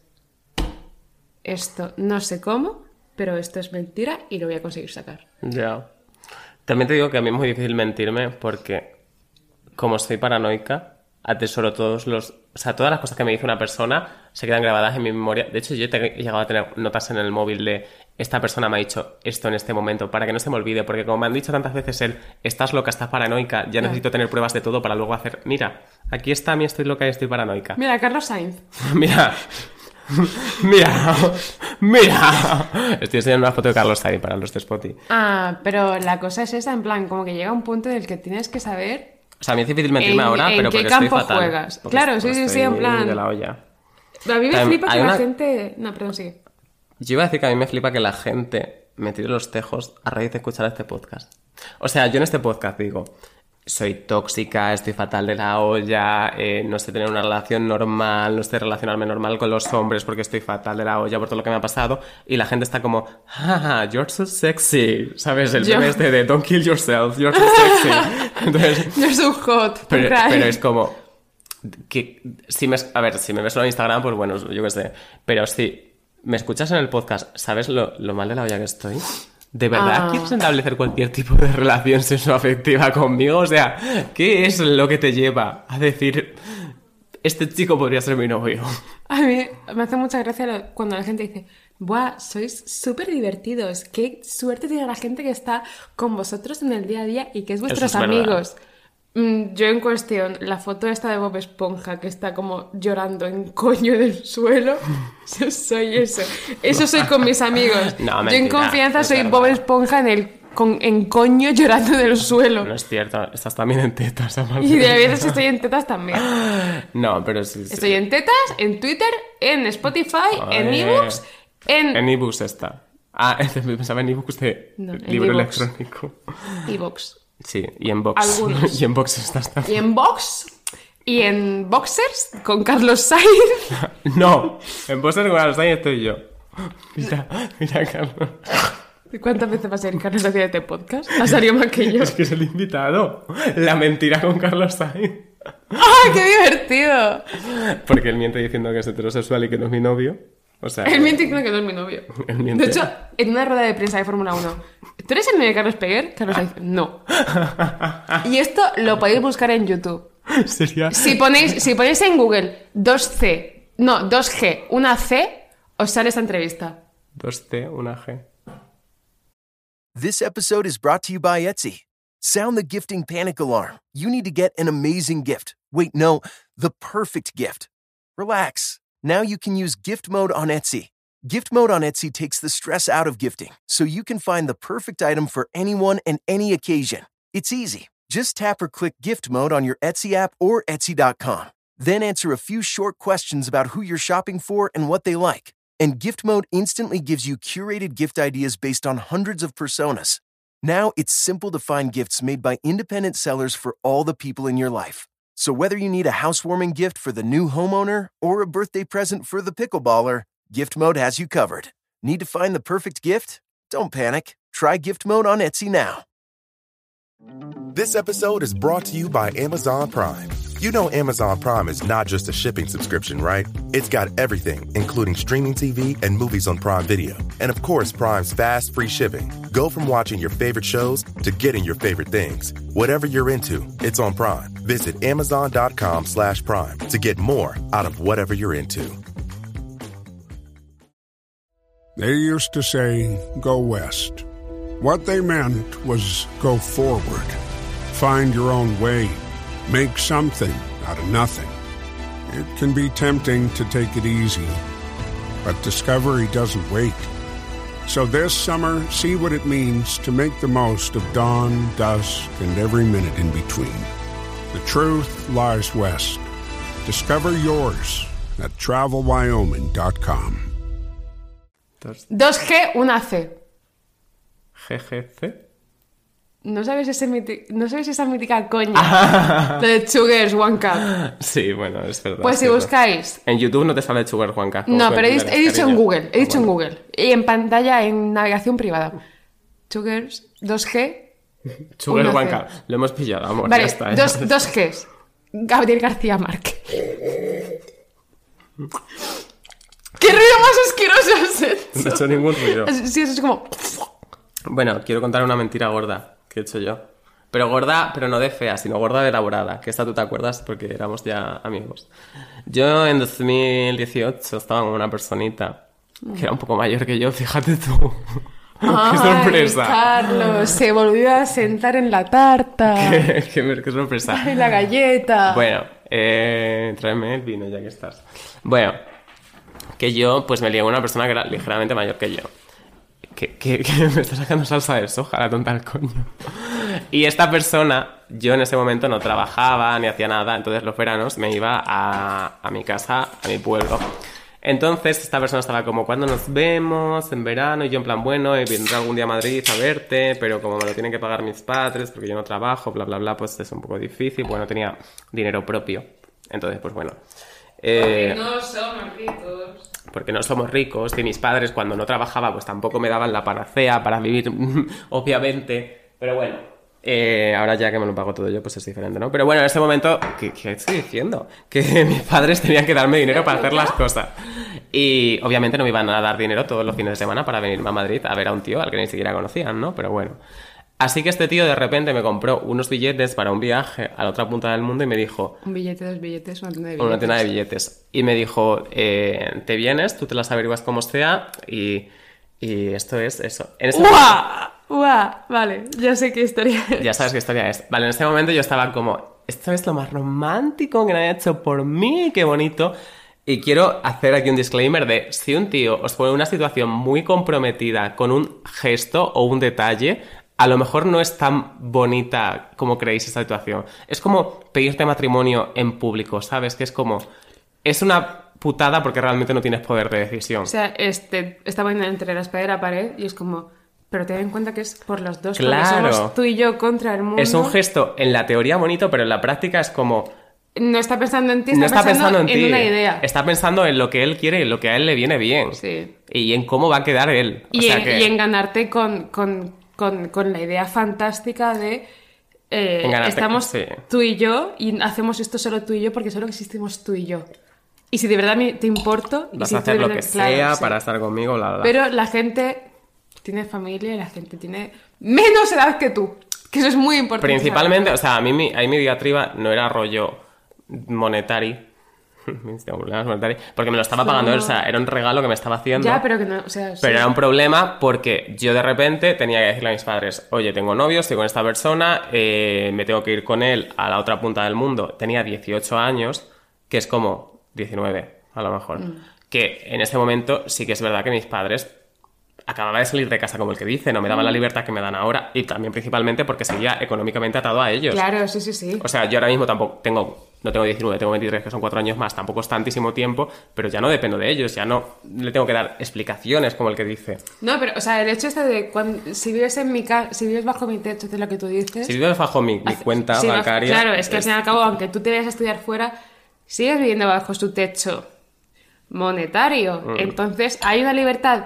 esto no sé cómo, pero esto es mentira y lo voy a conseguir sacar. Ya. También te digo que a mí es muy difícil mentirme porque, como soy paranoica, atesoro todas las cosas que me dice una persona se quedan grabadas en mi memoria. De hecho, yo he llegado a tener notas en el móvil de esta persona me ha dicho esto en este momento para que no se me olvide, porque como me han dicho tantas veces estás loca, estás paranoica, ya necesito tener pruebas de todo para luego hacer, mira, aquí está mi estoy loca y estoy paranoica. Mira, Carlos Sainz. Mira. Estoy enseñando una foto de Carlos Sainz para los de Spotify. Pero la cosa es esa, en plan, como que llega un punto en el que tienes que saber... O sea, a mí es difícil mentirme ahora, pero porque ¿en qué campo estoy fatal. juegas? Claro, sí, en plan... de la olla. A mí me flipa que la gente... No, perdón, sigue. Yo iba a decir que a mí me flipa que la gente me tire los tejos a raíz de escuchar este podcast. O sea, yo en este podcast digo, soy tóxica, estoy fatal de la olla, no sé tener una relación normal, no sé relacionarme normal con los hombres porque estoy fatal de la olla por todo lo que me ha pasado. Y la gente está como, jaja, you're so sexy. ¿Sabes? El meme este de don't kill yourself, you're so sexy. Entonces, you're so hot. Pero es como... que si me ves solo en Instagram, pues bueno, yo qué sé. Pero si me escuchas en el podcast, ¿sabes lo mal de la olla que estoy? ¿De verdad quieres establecer cualquier tipo de relación sexoafectiva conmigo? O sea, ¿qué es lo que te lleva a decir este chico podría ser mi novio? A mí me hace mucha gracia cuando la gente dice, ¡buah, sois súper divertidos! ¡Qué suerte tiene la gente que está con vosotros en el día a día y que es vuestros amigos! Yo en cuestión, la foto esta de Bob Esponja que está como llorando en coño del suelo, soy eso. Eso soy con mis amigos. No, mentira, yo en confianza soy Bob Esponja en coño llorando del suelo. No es cierto, estás también en tetas. Y de veces estoy en tetas también. No, pero sí. Estoy en tetas, en Twitter, en Spotify, en ebooks, En ebooks está. Pensaba en ebooks de libro electrónico. Ebooks. Sí, y en box. Algunos. Y en box estás también. Y en box. Y en boxers con Carlos Sainz. No, en boxers con Carlos Sainz estoy yo. Mira, Carlos. ¿Cuántas veces va a ser Carlos haciendo este podcast? Ha salido más que yo. Es que es el invitado. La mentira con Carlos Sainz. ¡Ay, qué divertido! Porque él miente diciendo que es heterosexual y que no es mi novio. O sea, él miente diciendo que no es mi novio. De hecho, en una rueda de prensa de Fórmula 1, ¿tú eres el novio de Carlos Peguer? Carlos dice, no. Y esto lo podéis buscar en YouTube. Sería... Si ponéis en Google 2G, una C, os sale esta entrevista. 2C, una G. This episode is brought to you by Etsy. Sound the gifting panic alarm. You need to get an amazing gift. Wait, no, the perfect gift. Relax. Now you can use gift mode on Etsy. Gift mode on Etsy takes the stress out of gifting, so you can find the perfect item for anyone and any occasion. It's easy. Just tap or click gift mode on your Etsy app or Etsy.com. Then answer a few short questions about who you're shopping for and what they like. And gift mode instantly gives you curated gift ideas based on hundreds of personas. Now it's simple to find gifts made by independent sellers for all the people in your life. So whether you need a housewarming gift for the new homeowner or a birthday present for the pickleballer, Gift Mode has you covered. Need to find the perfect gift? Don't panic. Try Gift Mode on Etsy now. This episode is brought to you by Amazon Prime. You know Amazon Prime is not just a shipping subscription, right? It's got everything, including streaming TV and movies on Prime Video. And of course, Prime's fast, free shipping. Go from watching your favorite shows to getting your favorite things. Whatever you're into, it's on Prime. Visit Amazon.com/Prime to get more out of whatever you're into. They used to say, go west. What they meant was go forward. Find your own way. Make something out of nothing. It can be tempting to take it easy, but discovery doesn't wait. So this summer, see what it means to make the most of dawn, dusk, and every minute in between. The truth lies west. Discover yours at TravelWyoming.com. 2G, una C. GGC. ¿No sabes esa mítica coña? De Sugars One Cup. Sí, bueno, es verdad. Pues si buscáis... En YouTube no te sale Sugar One Cup. No, pero he dicho en Google. He dicho en Google. Y en pantalla, en navegación privada. Sugars, 2G... Sugar One Cup. Lo hemos pillado, amor. Vale, ya está, dos Gs. Gabriel García Márquez. ¿Qué ruido más asqueroso has hecho? No he hecho ningún ruido. Sí, eso es como... Bueno, quiero contar una mentira gorda que he hecho yo. Pero gorda, pero no de fea, sino gorda de elaborada, que esta tú te acuerdas porque éramos ya amigos. Yo en 2018 estaba con una personita que era un poco mayor que yo, fíjate tú. ¡Qué sorpresa! Carlos, se volvió a sentar en la tarta. ¡Qué sorpresa! ¡Ay, la galleta! Bueno, tráeme el vino ya que estás. Bueno, que yo pues me lié con una persona que era ligeramente mayor que yo. Que me está sacando salsa de soja, la tonta del coño. Y esta persona, yo en ese momento no trabajaba ni hacía nada, entonces los veranos me iba a mi casa, a mi pueblo. Entonces esta persona estaba como, ¿cuándo nos vemos en verano? Y yo en plan, bueno, vendré algún día a Madrid a verte, pero como me lo tienen que pagar mis padres porque yo no trabajo, bla, bla, bla, pues es un poco difícil. Bueno, tenía dinero propio. Entonces, pues bueno. Porque no somos ricos. Porque no somos ricos y mis padres cuando no trabajaba pues tampoco me daban la panacea para vivir, obviamente. Pero bueno, ahora ya que me lo pago todo yo pues es diferente, ¿no? Pero bueno, en ese momento, ¿qué estoy diciendo? Que mis padres tenían que darme dinero para hacer las cosas. Y obviamente no me iban a dar dinero todos los fines de semana para venirme a Madrid a ver a un tío al que ni siquiera conocían, ¿no? Pero bueno. Así que este tío de repente me compró unos billetes para un viaje a la otra punta del mundo y me dijo... Un billete, 2 billetes, una tienda de billetes. Una tienda de billetes. Y me dijo, te vienes, tú te las averiguas como sea y esto es eso. En ese ¡Uah! Vale, ya sé qué historia es. Ya sabes qué historia es. Vale, en ese momento yo estaba como, esto es lo más romántico que me han hecho por mí, qué bonito. Y quiero hacer aquí un disclaimer de, si un tío os pone en una situación muy comprometida con un gesto o un detalle... A lo mejor no es tan bonita como creéis esta situación. Es como pedirte matrimonio en público, ¿sabes? Que es como... Es una putada porque realmente no tienes poder de decisión. O sea, estaba entre la espada y la pared y es como... Pero ten en cuenta que es por los dos. Claro. Porque somos tú y yo contra el mundo. Es un gesto en la teoría bonito, pero en la práctica es como... No está pensando en ti, no está pensando en ti. Una idea. Está pensando en lo que él quiere y en lo que a él le viene bien. Sí. Y en cómo va a quedar él. Y en ganarte con la idea fantástica de estamos sí. tú y yo y hacemos esto solo tú y yo porque solo existimos tú y yo. Y si de verdad te importo... Vas si a hacer lo que sea claro, para estar conmigo, bla, bla. Pero la gente tiene familia y la gente tiene menos edad que tú. Que eso es muy importante. Principalmente, o sea, ahí mi diatriba no era rollo monetario. Porque me lo estaba pagando él, o sea, era un regalo que me estaba haciendo. Ya, pero que no, o sea... Pero sí. era un problema porque yo de repente tenía que decirle a mis padres, oye, tengo novio, estoy con esta persona, me tengo que ir con él a la otra punta del mundo. Tenía 18 años, que es como 19, a lo mejor. Que en ese momento sí que es verdad que mis padres acababa de salir de casa, como el que dice, no me daban la libertad que me dan ahora, y también principalmente porque seguía económicamente atado a ellos. Claro, sí. O sea, yo ahora mismo tampoco no tengo 19, tengo 23, que son 4 años más, tampoco es tantísimo tiempo, pero ya no dependo de ellos, ya no le tengo que dar explicaciones, como el que dice. No, pero, o sea, el hecho este de si vives en si vives bajo mi techo, de lo que tú dices... Si vives bajo mi cuenta bancaria... Claro, es que al fin y al cabo, aunque tú te vayas a estudiar fuera, sigues viviendo bajo su techo monetario. Entonces, hay una libertad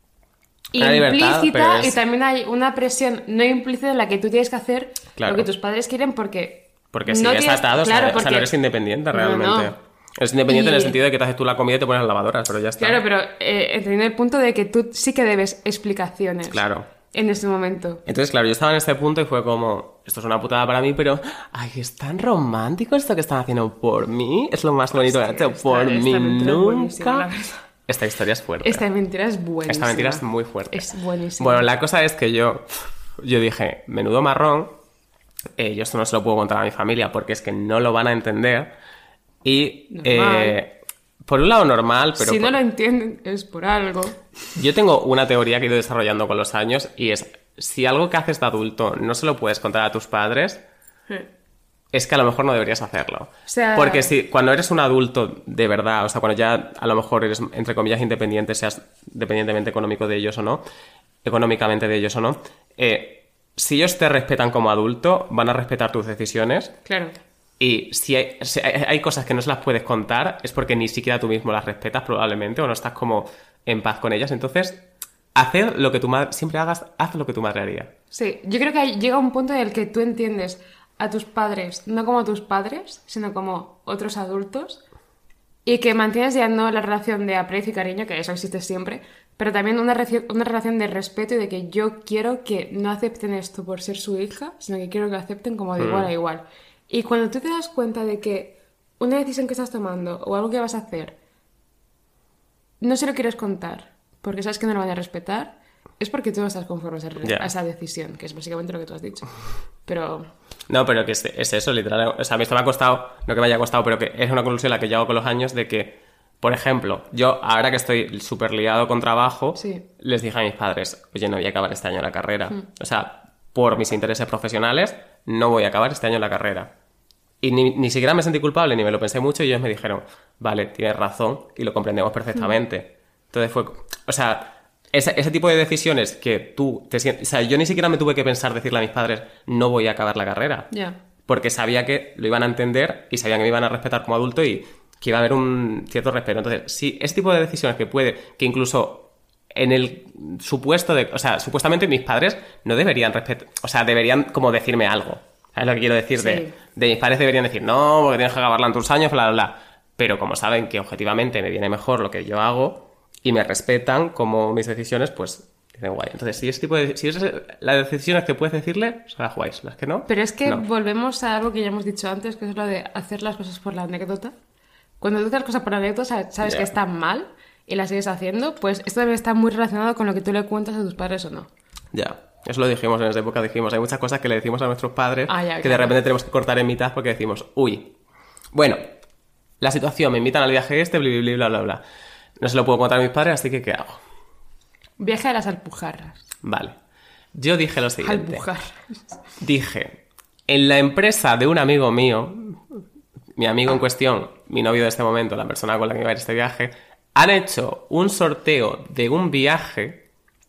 implícita y también hay una presión no implícita en la que tú tienes que hacer lo que tus padres quieren porque si no sigues atado, claro, o sea, no eres independiente realmente. No. Eres independiente en el sentido de que te haces tú la comida y te pones las lavadoras, pero ya está. Claro, pero entendiendo el punto de que tú sí que debes explicaciones. Claro. En ese momento. Entonces, claro, yo estaba en este punto y fue como, esto es una putada para mí, pero ay, es tan romántico esto que están haciendo por mí, es lo más bonito que han hecho por mí nunca. Esta historia es fuerte. Esta mentira es buenísima. Esta mentira es muy fuerte. Es buenísima. Bueno, la cosa es que yo dije, menudo marrón, yo esto no se lo puedo contar a mi familia porque es que no lo van a entender. Y, por un lado normal, pero... Si no lo entienden es por algo. Yo tengo una teoría que he ido desarrollando con los años y es, si algo que haces de adulto no se lo puedes contar a tus padres... es que a lo mejor no deberías hacerlo. O sea... Porque si cuando eres un adulto de verdad, o sea, cuando ya a lo mejor eres, entre comillas, independiente, seas dependientemente económicamente de ellos o no, si ellos te respetan como adulto, van a respetar tus decisiones. Claro. Y si hay cosas que no se las puedes contar, es porque ni siquiera tú mismo las respetas probablemente, o no estás como en paz con ellas. Entonces, hacer lo que tu madre... Siempre haz lo que tu madre haría. Sí, yo creo que llega un punto en el que tú entiendes a tus padres, no como tus padres, sino como otros adultos, y que mantienes ya no la relación de aprecio y cariño, que eso existe siempre, pero también una relación de respeto y de que yo quiero que no acepten esto por ser su hija, sino que quiero que lo acepten como de igual a igual. Y cuando tú te das cuenta de que una decisión que estás tomando o algo que vas a hacer no se lo quieres contar porque sabes que no lo van a respetar, es porque tú no estás conforme a esa decisión, que es básicamente lo que tú has dicho. Pero... No, pero que es eso, literal. O sea, a mí esto me ha costado, no que me haya costado, pero que es una conclusión a la que llego con los años de que, por ejemplo, yo ahora que estoy súper liado con trabajo, les dije a mis padres, oye, no voy a acabar este año la carrera. O sea, por mis intereses profesionales, no voy a acabar este año la carrera. Y ni siquiera me sentí culpable, ni me lo pensé mucho, y ellos me dijeron, vale, tienes razón, y lo comprendemos perfectamente. Entonces fue... O sea... Ese tipo de decisiones que tú te sientes... O sea, yo ni siquiera me tuve que pensar decirle a mis padres no voy a acabar la carrera. Porque sabía que lo iban a entender y sabían que me iban a respetar como adulto y que iba a haber un cierto respeto. Entonces, sí, ese tipo de decisiones que incluso en el supuesto de... O sea, supuestamente mis padres no deberían respetar... O sea, deberían como decirme algo. ¿Sabes lo que quiero decir? De mis padres deberían decir no, porque tienes que acabarla en tus años, bla, bla, bla. Pero como saben que objetivamente me viene mejor lo que yo hago... y me respetan como mis decisiones, pues dicen guay. Entonces, si es las decisiones que puedes decirle, son las guays, las que no. Pero es que no. Volvemos a algo que ya hemos dicho antes, que es lo de hacer las cosas por la anécdota. Cuando tú haces las cosas por la anécdota, sabes que están mal y las sigues haciendo, pues esto debe estar muy relacionado con lo que tú le cuentas a tus padres o no. Ya, eso lo dijimos en esa época, hay muchas cosas que le decimos a nuestros padres que de repente tenemos que cortar en mitad porque decimos, uy, bueno, la situación, me invitan al viaje bla, bla, bla, bla, bla. No se lo puedo contar a mis padres, así que ¿qué hago? Viaje a las Alpujarras. Vale. Yo dije lo siguiente. Alpujarras. Dije, en la empresa de un amigo mío, mi amigo en cuestión, mi novio de este momento, la persona con la que iba a ir este viaje, han hecho un sorteo de un viaje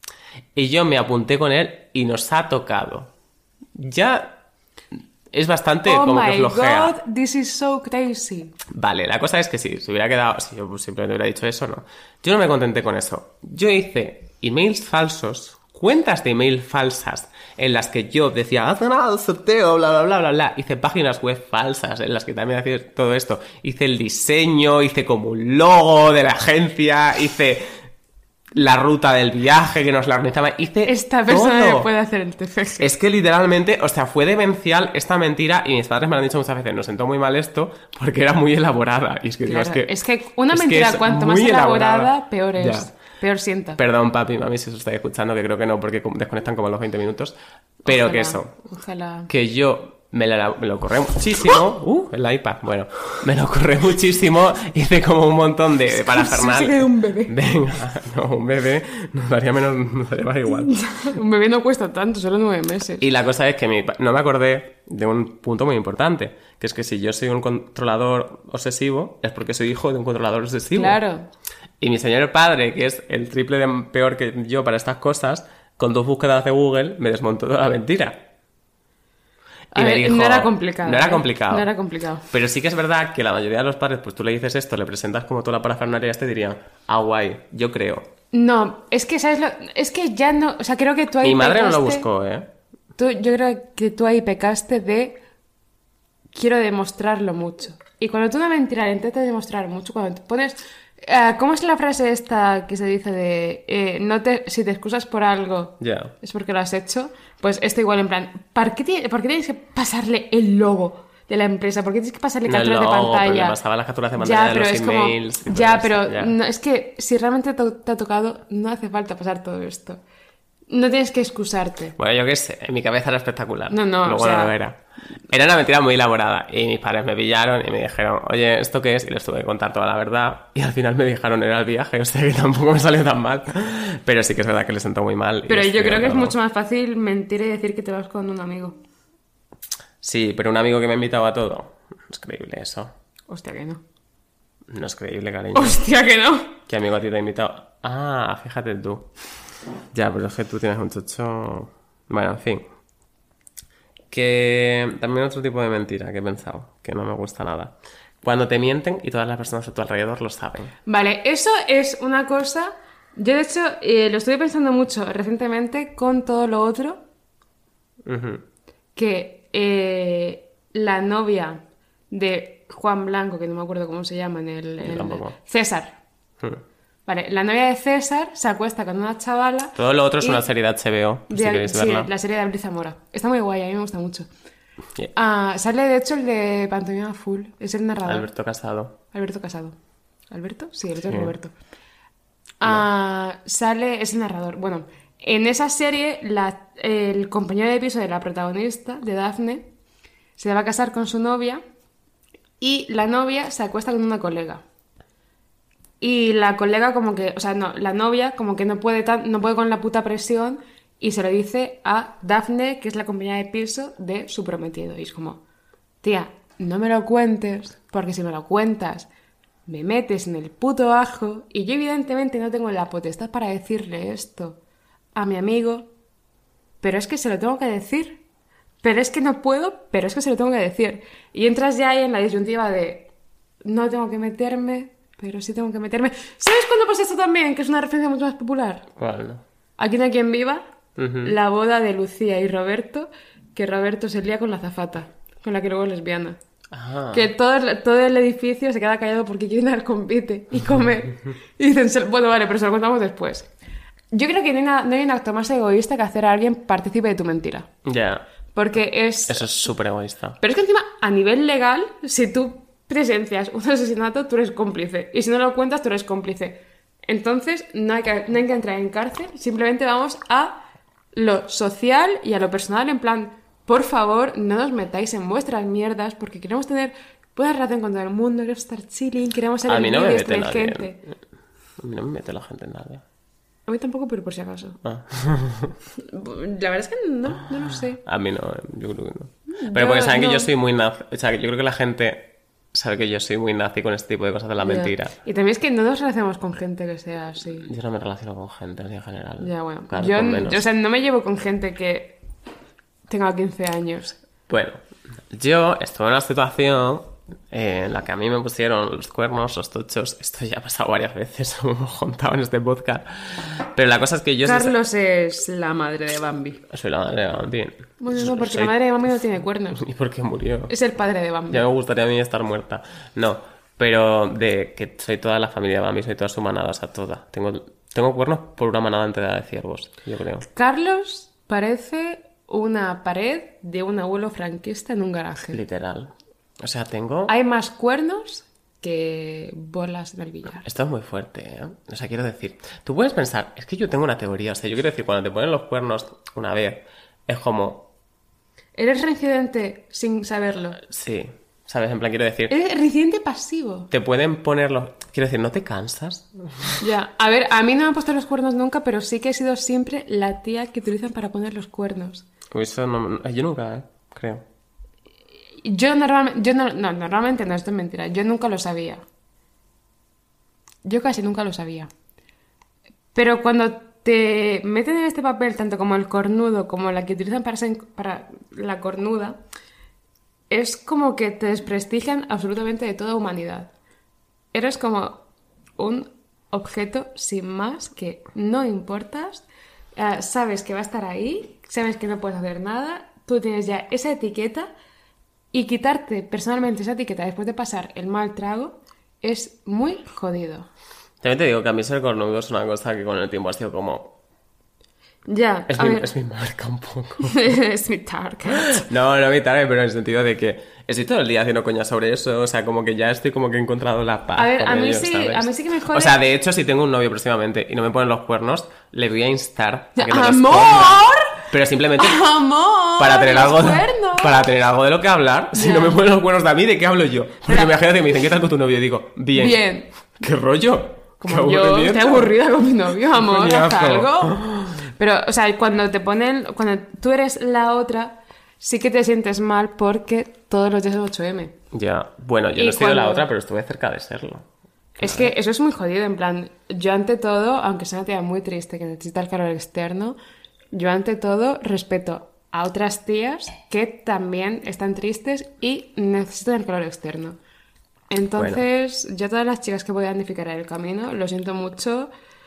y yo me apunté con él y nos ha tocado. Ya... Es bastante como que flojea. Oh my God, this is so crazy. Vale, la cosa es que si hubiera quedado... Si yo simplemente hubiera dicho eso, no. Yo no me contenté con eso. Yo hice emails falsos, cuentas de email falsas, en las que yo decía, haz nada, sorteo, bla, bla, bla, bla, bla. Hice páginas web falsas, en las que también hacía todo esto. Hice el diseño, hice como un logo de la agencia, hice... la ruta del viaje que nos la organizaba, hice esta persona todo. me puede hacer el TFG. Es que literalmente, o sea, fue demencial esta mentira y mis padres me lo han dicho muchas veces, nos sentó muy mal esto porque era muy elaborada. Y es que, claro, digo, es que una mentira cuanto más elaborada, peor es. Ya. Peor sienta. Perdón, papi, mami, si os estáis escuchando, que creo que no, porque desconectan como a los 20 minutos. Pero ojalá, que eso, ojalá. que yo me lo corré muchísimo. El iPad, bueno, me lo corré muchísimo. Hice como un montón de parafernalia. Sí, un bebé. Venga, no, un bebé nos daría más igual. Un bebé no cuesta tanto, solo 9 meses. Y la cosa es que no me acordé de un punto muy importante, que es que si yo soy un controlador obsesivo, es porque soy hijo de un controlador obsesivo. Claro. Y mi señor padre, que es el triple de peor que yo para estas cosas, con 2 búsquedas de Google, me desmontó toda la mentira. Y me dijo, no era complicado. No era complicado. No era complicado. Pero sí que es verdad que la mayoría de los padres, pues tú le dices esto, le presentas como toda la parafernalia, te dirían, guay, yo creo. No, es que, ¿sabes lo? Es que ya no... O sea, creo que tú ahí Mi madre pecaste, no lo buscó, ¿eh? Yo creo que tú ahí pecaste de... Quiero demostrarlo mucho. Y cuando tú una mentira le intentas demostrar mucho, cuando te pones... ¿Cómo es la frase esta que se dice de si te excusas por algo es porque lo has hecho? Pues esto igual en plan, ¿por qué tienes que pasarle el logo de la empresa? ¿Por qué tienes que pasarle capturas de pantalla? Le pasaba las capturas de pantalla de los emails. No, es que si realmente te ha tocado, no hace falta pasar todo esto. No tienes que excusarte. Bueno, yo qué sé, en mi cabeza era espectacular. No, luego o sea... no lo era. Era una mentira muy elaborada. Y mis padres me pillaron y me dijeron, oye, ¿esto qué es? Y les tuve que contar toda la verdad. Y al final me dijeron, era el viaje. O sea que tampoco me salió tan mal. Pero sí que es verdad que les sentó muy mal. Pero yo creo que es mucho más fácil mentir y decir que te vas con un amigo. Sí, pero un amigo que me ha invitado a todo. No es creíble eso. Hostia, que no. No es creíble, cariño. Hostia, que no. ¿Qué amigo a ti te ha invitado? Ah, fíjate tú. Ya, pero es que tú tienes un chocho... Bueno, en fin. Que también otro tipo de mentira que he pensado, que no me gusta nada. Cuando te mienten y todas las personas a tu alrededor lo saben. Vale, eso es una cosa... Yo, de hecho, lo estuve pensando mucho recientemente con todo lo otro. Uh-huh. Que la novia de Juan Blanco, que no me acuerdo cómo se llama en el tampoco. César. Vale, la novia de César se acuesta con una chavala. Todo lo otro es y- una serie de HBO, si queréis verla. la serie de Abril Zamora. Está muy guay, a mí me gusta mucho. Yeah. Sale de hecho el de Pantomima Full, es el narrador. Alberto Casado. Alberto Casado. ¿Alberto? Sí, el otro es Sí. Roberto. Sale, es el narrador. Bueno, en esa serie, el compañero de piso de la protagonista, de Daphne, se va a casar con su novia y la novia se acuesta con una colega. Y la colega como que, o sea, no, la novia como que no puede con la puta presión y se lo dice a Daphne, que es la compañera de piso de su prometido. Y es como, tía, no me lo cuentes, porque si me lo cuentas, me metes en el puto ajo y yo evidentemente no tengo la potestad para decirle esto a mi amigo, pero es que se lo tengo que decir. Pero es que no puedo, pero es que se lo tengo que decir. Y entras ya ahí en la disyuntiva de no tengo que meterme, pero sí tengo que meterme. ¿Sabes cuándo pasa esto también? Que es una referencia mucho más popular. ¿Cuál? No? Aquí no hay quien viva, la boda de Lucía y Roberto, que Roberto se lía con la azafata, con la que luego es lesbiana. Ah. Que todo el edificio se queda callado porque quieren ir al convite y comer. Y dicen, bueno, vale, pero se lo contamos después. Yo creo que no hay un acto más egoísta que hacer a alguien partícipe de tu mentira. Ya. Porque es... Eso es súper egoísta. Pero es que encima, a nivel legal, si tú presencias un asesinato, tú eres cómplice. Y si no lo cuentas, tú eres cómplice. Entonces, no hay que entrar en cárcel. Simplemente vamos a lo social y a lo personal, en plan, por favor, no nos metáis en vuestras mierdas, porque queremos tener buena relación con todo el mundo, queremos estar chilling, queremos ser A mí no me envidios mete de nadie. gente. A mí no me mete la gente en nada. A mí tampoco, pero por si acaso. Ah. La verdad es que no lo sé. A mí no, yo creo que no. Pero porque saben que no. yo soy muy nazi. O sea, que yo creo que la gente sabe que yo soy muy nazi con este tipo de cosas de la mentira. Ya. Y también es que no nos relacionamos con gente que sea así. Yo no me relaciono con gente así en general. Ya, bueno. Claro, Yo, con menos. o sea, no me llevo con gente que tenga 15 años. Bueno, yo estuve en una situación en la que a mí me pusieron los cuernos, los tochos. Esto ya ha pasado varias veces, lo hemos contado en este podcast. Pero la cosa es que yo... Carlos es la madre de Bambi. Soy la madre de Bambi. Bueno, no, porque Soy- la madre de Bambi no tiene cuernos. ¿Y por qué murió? Es el padre de Bambi. Ya me gustaría a mí estar muerta. No, pero de que soy toda la familia de Bambi, soy toda su manada, o sea, toda. Tengo cuernos por una manada entera de ciervos, yo creo. Carlos parece una pared de un abuelo franquista en un garaje. Literal. O sea, tengo... Hay más cuernos que bolas en el billar. Esto es muy fuerte, ¿eh? O sea, quiero decir... Tú puedes pensar... Es que yo tengo una teoría. O sea, yo quiero decir, cuando te ponen los cuernos una vez, es como... Eres reincidente sin saberlo. Sí, ¿sabes? En plan, quiero decir... Eres reincidente pasivo. Te pueden poner los... Quiero decir, ¿no te cansas? Ya, a ver, a mí no me han puesto los cuernos nunca, pero sí que he sido siempre la tía que utilizan para poner los cuernos. Uy, eso no... Yo nunca, creo. Normalmente no, esto es mentira. Yo nunca lo sabía. Yo casi nunca lo sabía. Pero cuando te meten en este papel, tanto como el cornudo como la que utilizan para la cornuda, es como que te desprestigian absolutamente de toda humanidad. Eres como un objeto sin más que no importas, sabes que va a estar ahí, sabes que no puedes hacer nada, tú tienes ya esa etiqueta y quitarte personalmente esa etiqueta después de pasar el mal trago es muy jodido. También te digo que a mí ser cornudo es una cosa que con el tiempo ha sido como... Ya, Es mi marca un poco. es mi target. No mi target, pero en el sentido de que estoy todo el día haciendo coña sobre eso. O sea, como que ya estoy como que he encontrado la paz. A ver, con a mí ello, sí- ¿sabes? a mí sí que me jode- O sea, de hecho, si tengo un novio próximamente y no me ponen los cuernos, le voy a instar a que me los ¡Amor! ponga. Pero simplemente ¡Amor! para tener ¡Los algo cuernos! para tener algo de lo que hablar. Si Ya. no me ponen los cuernos de a mí, ¿de qué hablo yo? Porque imagínate que me dicen, ¿qué tal con tu novio? Y digo, bien. Bien. ¿Qué rollo? Como ¿Qué yo, aburrimiento? estoy aburrida con mi novio, amor, haz Coñazo. algo. Pero, o sea, cuando tú eres la otra, sí que te sientes mal porque todos los días es 8M. Ya, bueno, yo Y no he sido la cuando- otra, pero estuve cerca de serlo. Es que eso es muy jodido, en plan, yo ante todo, aunque sea una tía muy triste que necesita el calor externo, yo ante todo respeto a otras tías que también están tristes y necesitan el calor externo. Entonces, yo a todas las chicas que voy a identificar en el camino, lo siento mucho,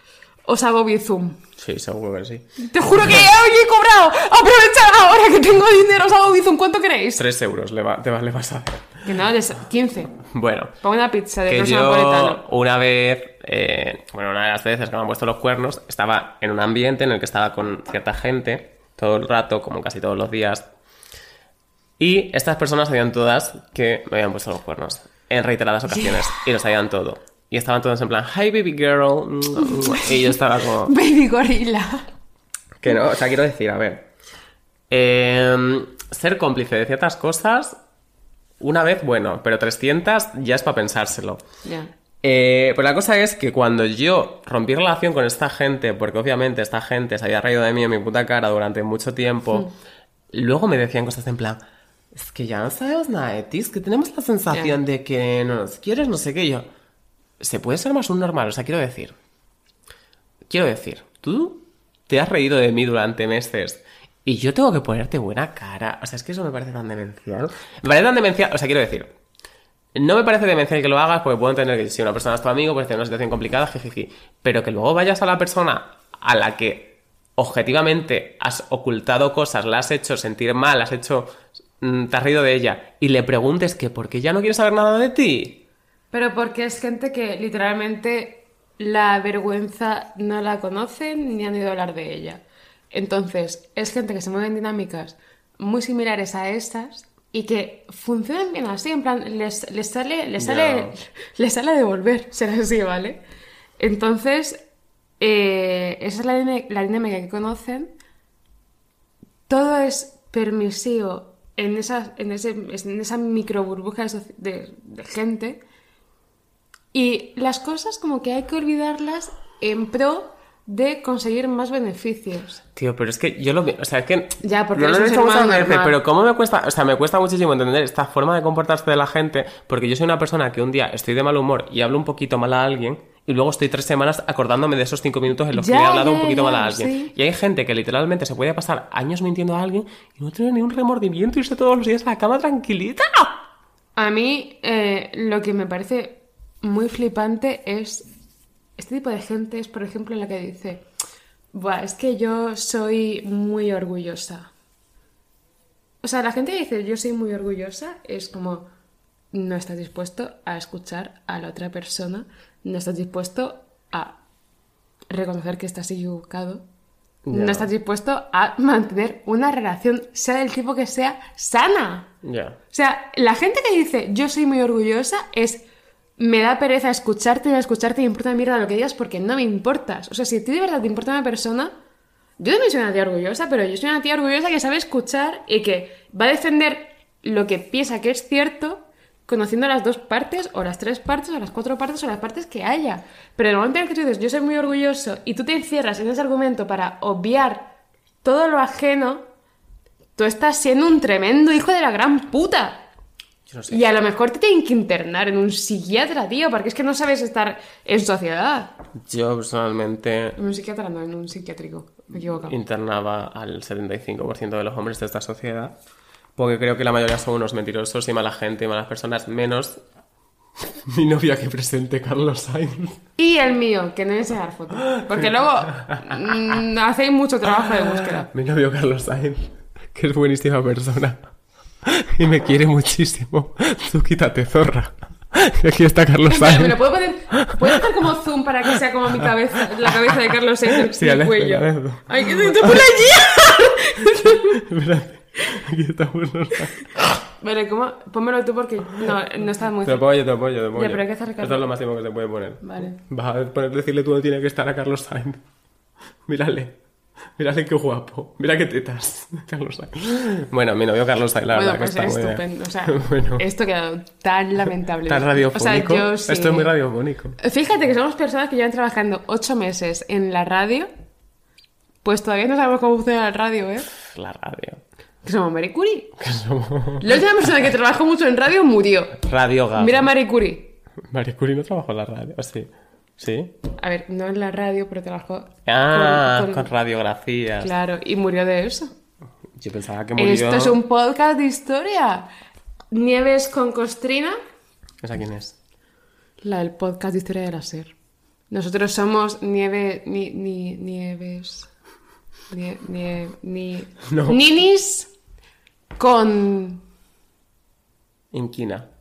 os hago Bizum. Sí, seguro que sí. Te juro que hoy he cobrado. Aprovechad ahora que tengo dinero, os hago Bizum. ¿Cuánto queréis? 3 euros le vas a hacer. Que no, 15. Bueno. Pongo una pizza de Que queso yo napolitano. una vez, una de las veces que me han puesto los cuernos, estaba en un ambiente en el que estaba con cierta gente todo el rato, como casi todos los días. Y estas personas sabían todas que me habían puesto los cuernos en reiteradas ocasiones. Y lo sabían todo. Y estaban todos en plan, hi baby girl. Y yo estaba como... Baby gorila. Que no, o sea, quiero decir, a ver. Ser cómplice de ciertas cosas, una vez, bueno, pero 300 ya es para pensárselo. Ya. Pues la cosa es que cuando yo rompí relación con esta gente, porque obviamente esta gente se había reído de mí en mi puta cara durante mucho tiempo, luego me decían cosas en plan, es que ya no sabemos nada de ti, es que tenemos la sensación de que no nos quieres, no sé qué. Y yo, ¿se puede ser más un normal? O sea, quiero decir, tú te has reído de mí durante meses y yo tengo que ponerte buena cara. O sea, es que eso me parece tan demencial. Me parece tan demencial, o sea, quiero decir, no me parece demencial que lo hagas porque puedo entender que si una persona es tu amigo, pues tiene una situación complicada, jijiji. Pero que luego vayas a la persona a la que objetivamente has ocultado cosas, la has hecho sentir mal, te has reído de ella y le preguntes que por qué ya no quiere saber nada de ti. Pero porque es gente que literalmente la vergüenza no la conocen ni han ido a hablar de ella. Entonces, es gente que se mueve en dinámicas muy similares a estas y que funcionan bien así, en plan, les sale devolver, ser así, ¿vale? Entonces, esa es la dinámica que conocen. Todo es permisivo en esa micro burbuja de gente. Y las cosas como que hay que olvidarlas en pro de conseguir más beneficios. Tío, pero es que yo lo veo, o sea, es que... Ya, porque yo eres lo he un visto ser muchas humano veces, normal. pero cómo me cuesta, o sea, me cuesta muchísimo entender esta forma de comportarse de la gente, porque yo soy una persona que un día estoy de mal humor y hablo un poquito mal a alguien, y luego estoy 3 semanas acordándome de esos 5 minutos en los que le he hablado un poquito mal a alguien. Sí. Y hay gente que literalmente se puede pasar años mintiendo a alguien y no tener ni un remordimiento y irse todos los días a la cama tranquilita. A mí lo que me parece muy flipante es este tipo de gente, es por ejemplo la que dice, buah, es que yo soy muy orgullosa. O sea, la gente que dice yo soy muy orgullosa es como no estás dispuesto a escuchar a la otra persona, no estás dispuesto a reconocer que estás equivocado, no estás dispuesto a mantener una relación, sea del tipo que sea, sana. Ya. O sea, la gente que dice yo soy muy orgullosa es me da pereza escucharte, no escucharte, me importa mierda lo que digas porque no me importas. O sea, si a ti de verdad te importa una persona, yo también soy una tía orgullosa, pero yo soy una tía orgullosa que sabe escuchar y que va a defender lo que piensa que es cierto, conociendo las 2 partes, o las 3 partes, o las 4 partes, o las partes que haya. Pero en el momento en el que tú dices yo soy muy orgulloso y tú te encierras en ese argumento para obviar todo lo ajeno, tú estás siendo un tremendo hijo de la gran puta. Yo no sé. Y a lo mejor te tienen que internar en un psiquiatra, tío, porque es que no sabes estar en sociedad. Yo personalmente En un psiquiatra, no, en un psiquiátrico. Me equivoco. internaba al 75% de los hombres de esta sociedad, porque creo que la mayoría son unos mentirosos y mala gente y malas personas, menos mi novia aquí presente, Carlos Sainz. Y el mío, que no voy a enseñar foto. Porque luego hacéis mucho trabajo de búsqueda. Mi novio Carlos Sainz, que es buenísima persona y me quiere muchísimo. Tú quítate, zorra. Y aquí está Carlos Sainz. ¿Me lo puedo poner? ¿Puedo hacer como zoom para que sea como mi cabeza, la cabeza de Carlos Sainz Sí, en el Alejo, cuello? Alejo. ¡Ay, que te pone allí! Espérate, aquí estamos. Vale, ¿cómo? Pónmelo tú porque no está muy... Te apoyo. Ya, pero hay que hacer Esto es lo máximo que se puede poner. Vale. Vas a decirle tú no tiene que estar a Carlos Sainz. Mírale qué guapo. Mira qué tetas. Carlos Sainz. Bueno, mi novio Carlos Sainz, la Bueno, verdad pues que está muy estupendo. bien. O sea, Bueno. esto ha quedado tan lamentable. Tan radiofónico. O sea, yo sí. Esto es muy radiofónico. Fíjate que somos personas que llevan trabajando 8 meses en la radio. Pues todavía no sabemos cómo funciona la radio, ¿eh? La radio. Que somos Marie Curie. Que somos La última persona que trabajó mucho en radio murió. Radio Gaga. Mira a Marie Curie. Marie Curie no trabajó en la radio, sí. ¿Sí? A ver, no en la radio, pero trabajó Con radiografías. Claro, y murió de eso. Yo pensaba que murió... Esto es un podcast de historia. Nieves con Costrina. ¿Esa quién es? La del podcast de historia de la SER. Nosotros somos nieves... No. Ninis con Inquina.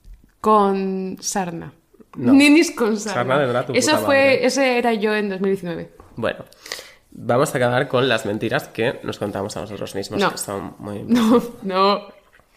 sarna. No. Ninis con sarna. Sarna de verdad, tu puta madre. Ese era yo en 2019. Bueno, vamos a acabar con las mentiras que nos contamos a nosotros mismos, No. que son muy... No.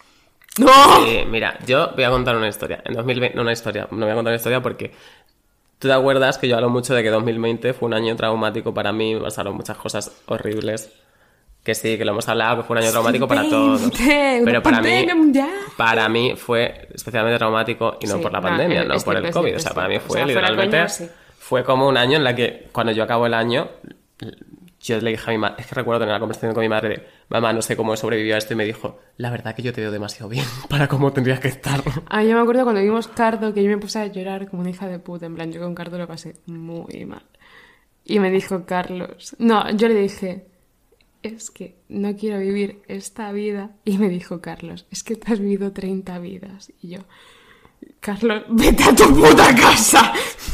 Sí, mira, yo voy a contar una historia. En 2020, no voy a contar una historia porque tú te acuerdas que yo hablo mucho de que 2020 fue un año traumático para mí, me pasaron muchas cosas horribles. Que sí, que lo hemos hablado, que fue un año traumático para todos. Pero para mí fue especialmente traumático y no Sí, por la pandemia, no por el COVID. O sea, para mí fue literalmente... coña, sí. Fue como un año en la que cuando yo acabo el año, yo le dije a mi madre, es que recuerdo tener la conversación con mi madre de, mamá, no sé cómo he sobrevivido a esto, y me dijo, la verdad que yo te veo demasiado bien para cómo tendrías que estar. Ah, yo me acuerdo cuando vimos Cardo que yo me puse a llorar como una hija de puta. En plan, yo con Cardo lo pasé muy mal. Y me dijo Carlos... No, yo le dije, es que no quiero vivir esta vida. Y me dijo Carlos, es que te has vivido 30 vidas. Y yo, Carlos, vete a tu puta casa.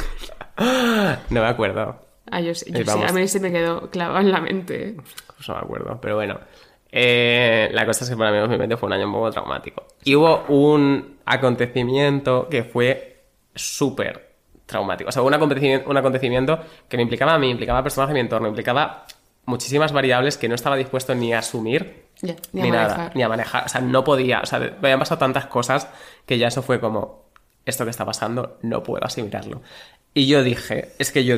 No me acuerdo. Ah, yo sí, Vamos. a mí se me quedó clavado en la mente. Pues no me acuerdo, pero bueno. La cosa es que para mí 2020 fue un año un poco traumático. Y hubo un acontecimiento que fue súper traumático. O sea, hubo un acontecimiento que me implicaba a mí, implicaba a personas de mi entorno, implicaba muchísimas variables que no estaba dispuesto ni a asumir, Ya, ni nada, ni a manejar. O sea, no podía. O sea, me habían pasado tantas cosas que ya eso fue como, esto que está pasando, no puedo asimilarlo. Y yo dije,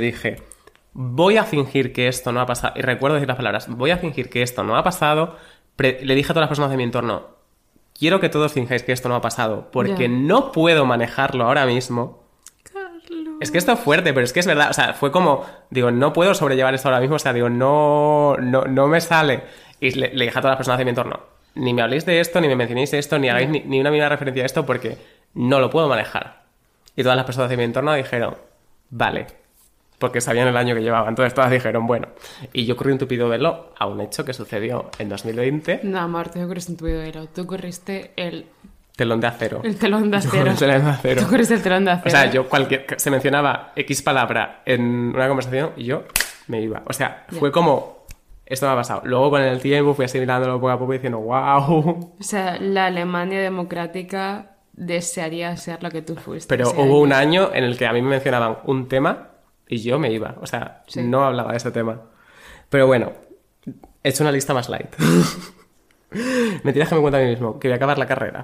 voy a fingir que esto no ha pasado. Y recuerdo decir las palabras, voy a fingir que esto no ha pasado. Le dije a todas las personas de mi entorno, quiero que todos finjáis que esto no ha pasado, porque Ya. no puedo manejarlo ahora mismo. Carlos. Es que esto es fuerte, pero es que es verdad. O sea, fue como, digo, no puedo sobrellevar esto ahora mismo. O sea, digo, no me sale. Y le dije a todas las personas de mi entorno, ni me habléis de esto, ni me mencionéis esto, ni hagáis ni una mínima referencia a esto, porque no lo puedo manejar. Y todas las personas de mi entorno dijeron, vale, porque sabían el año que llevaban. Entonces todas dijeron, bueno. Y yo corrí un tupido velo a un hecho que sucedió en 2020. No, amor, tú no corriste un tupido velo. Tú corriste el Telón de acero. telón de Yo corrí acero. el telón de acero. Tú corriste el telón de acero. O sea, yo se mencionaba X palabra en una conversación y yo me iba. O sea, fue como, esto me ha pasado. Luego con el tiempo fui asimilándolo poco a poco y diciendo, wow. O sea, la Alemania democrática desearía ser lo que tú fuiste. Pero ese hubo un año. año en el que a mí me mencionaban un tema y yo me iba. O sea, Sí. no hablaba de ese tema. Pero bueno, he hecho una lista más light. Mentiras que me cuento a mí mismo, que voy a acabar la carrera.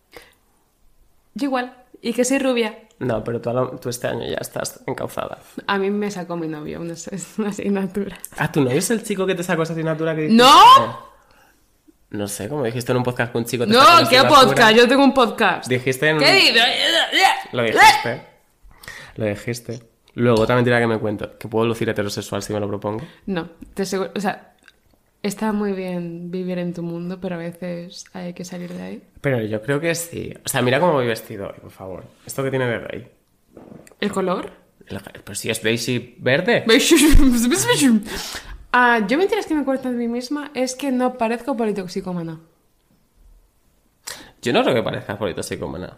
Yo igual. Y que soy rubia. No, pero tú este año ya estás encauzada. A mí me sacó mi novio una asignatura. Ah, ¿tú no eres el chico que te sacó esa asignatura que dijiste? ¡No! No sé, como dijiste en un podcast con un chico... te No, sacó una ¿qué asignatura. podcast? Yo tengo un podcast. Dijiste en... ¿Qué dices? Lo dijiste. Lo dijiste. Luego, otra mentira que me cuento, que puedo lucir heterosexual si me lo propongo. No, te aseguro, o sea, está muy bien vivir en tu mundo, pero a veces hay que salir de ahí. Pero yo creo que sí. O sea, mira cómo voy vestido hoy, por favor. ¿Esto qué tiene de gay? ¿El color? Pero si es beige y verde. Yo mentiras que me cuento de mí misma es que no parezco politoxicómana. Yo no creo que parezca politoxicómana.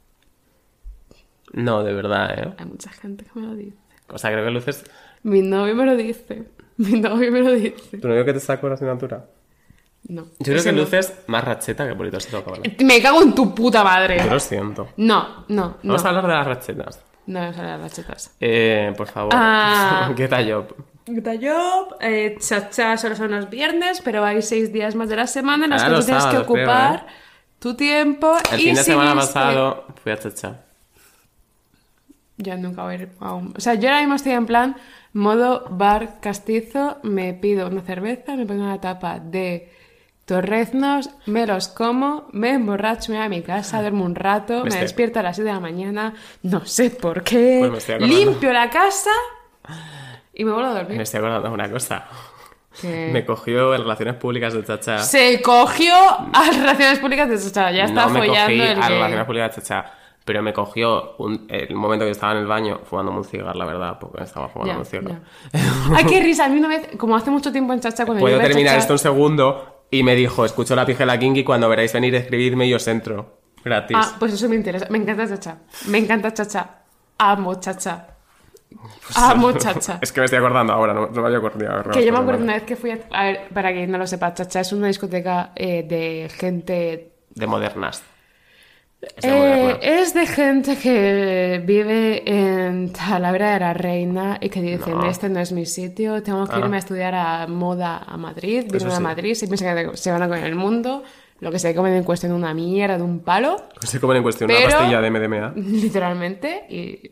No, de verdad, ¿eh? Hay mucha gente que me lo dice. O sea, creo que luces... Mi novio me lo dice. Mi novio me lo dice. ¿Tu novio que te sacó la asignatura? No. Yo creo Ese que no. luces más racheta que politoxicómana. Me cago en tu puta madre. Yo lo siento. No. Vamos a hablar de las rachetas. No vamos a hablar de las chetas. Por favor. ¿Qué tal yo? Cha-cha solo son los viernes, pero hay 6 días más de la semana en los que Ahora tú los tienes que sábados, creo, ocupar tu tiempo. El y fin de si semana viste- pasado fui a Chacha. Yo nunca voy a ir aún. O sea, yo ahora mismo estoy en plan modo bar castizo, me pido una cerveza, me pongo una tapa de torreznos, me los como, me emborracho, me voy a mi casa, duermo un rato, me despierto a las 7 de la mañana, no sé por qué, Pues me estoy acordando. limpio la casa y me vuelvo a Me dormir. estoy acordando de una cosa. Que Me cogió en Relaciones Públicas de Chacha. se cogió a Relaciones Públicas de Chacha, ya está No me follando cogí el a que... Relaciones Públicas de Chacha, pero me cogió el momento que estaba en el baño fumándome un cigarro, la verdad, porque estaba fumando un cigarro. Ay, qué risa, a mí una vez, como hace mucho tiempo en Chacha, cuando yo Puedo iba a terminar Chacha- esto un segundo y me dijo, escucho la pija de la Kinky, cuando veráis venir escribidme y os entro. Gratis. Ah, pues eso me interesa. Me encanta Chacha. Me encanta Chacha. Amo Chacha. Amo Chacha. Es que me estoy acordando ahora, no me había acordado. Que yo me acuerdo una vez que fui a ver, para quien no lo sepa, Chacha es una discoteca de gente... De modernas. Es de gente que vive en Talavera de la Reina y que dicen, este no es mi sitio, tengo que irme a estudiar a moda a Madrid, vienen a Madrid, se piensan que se van a comer el mundo, lo que se comen en cuestión una mierda de un palo. Se comen en cuestión una pastilla de MDMA. Literalmente,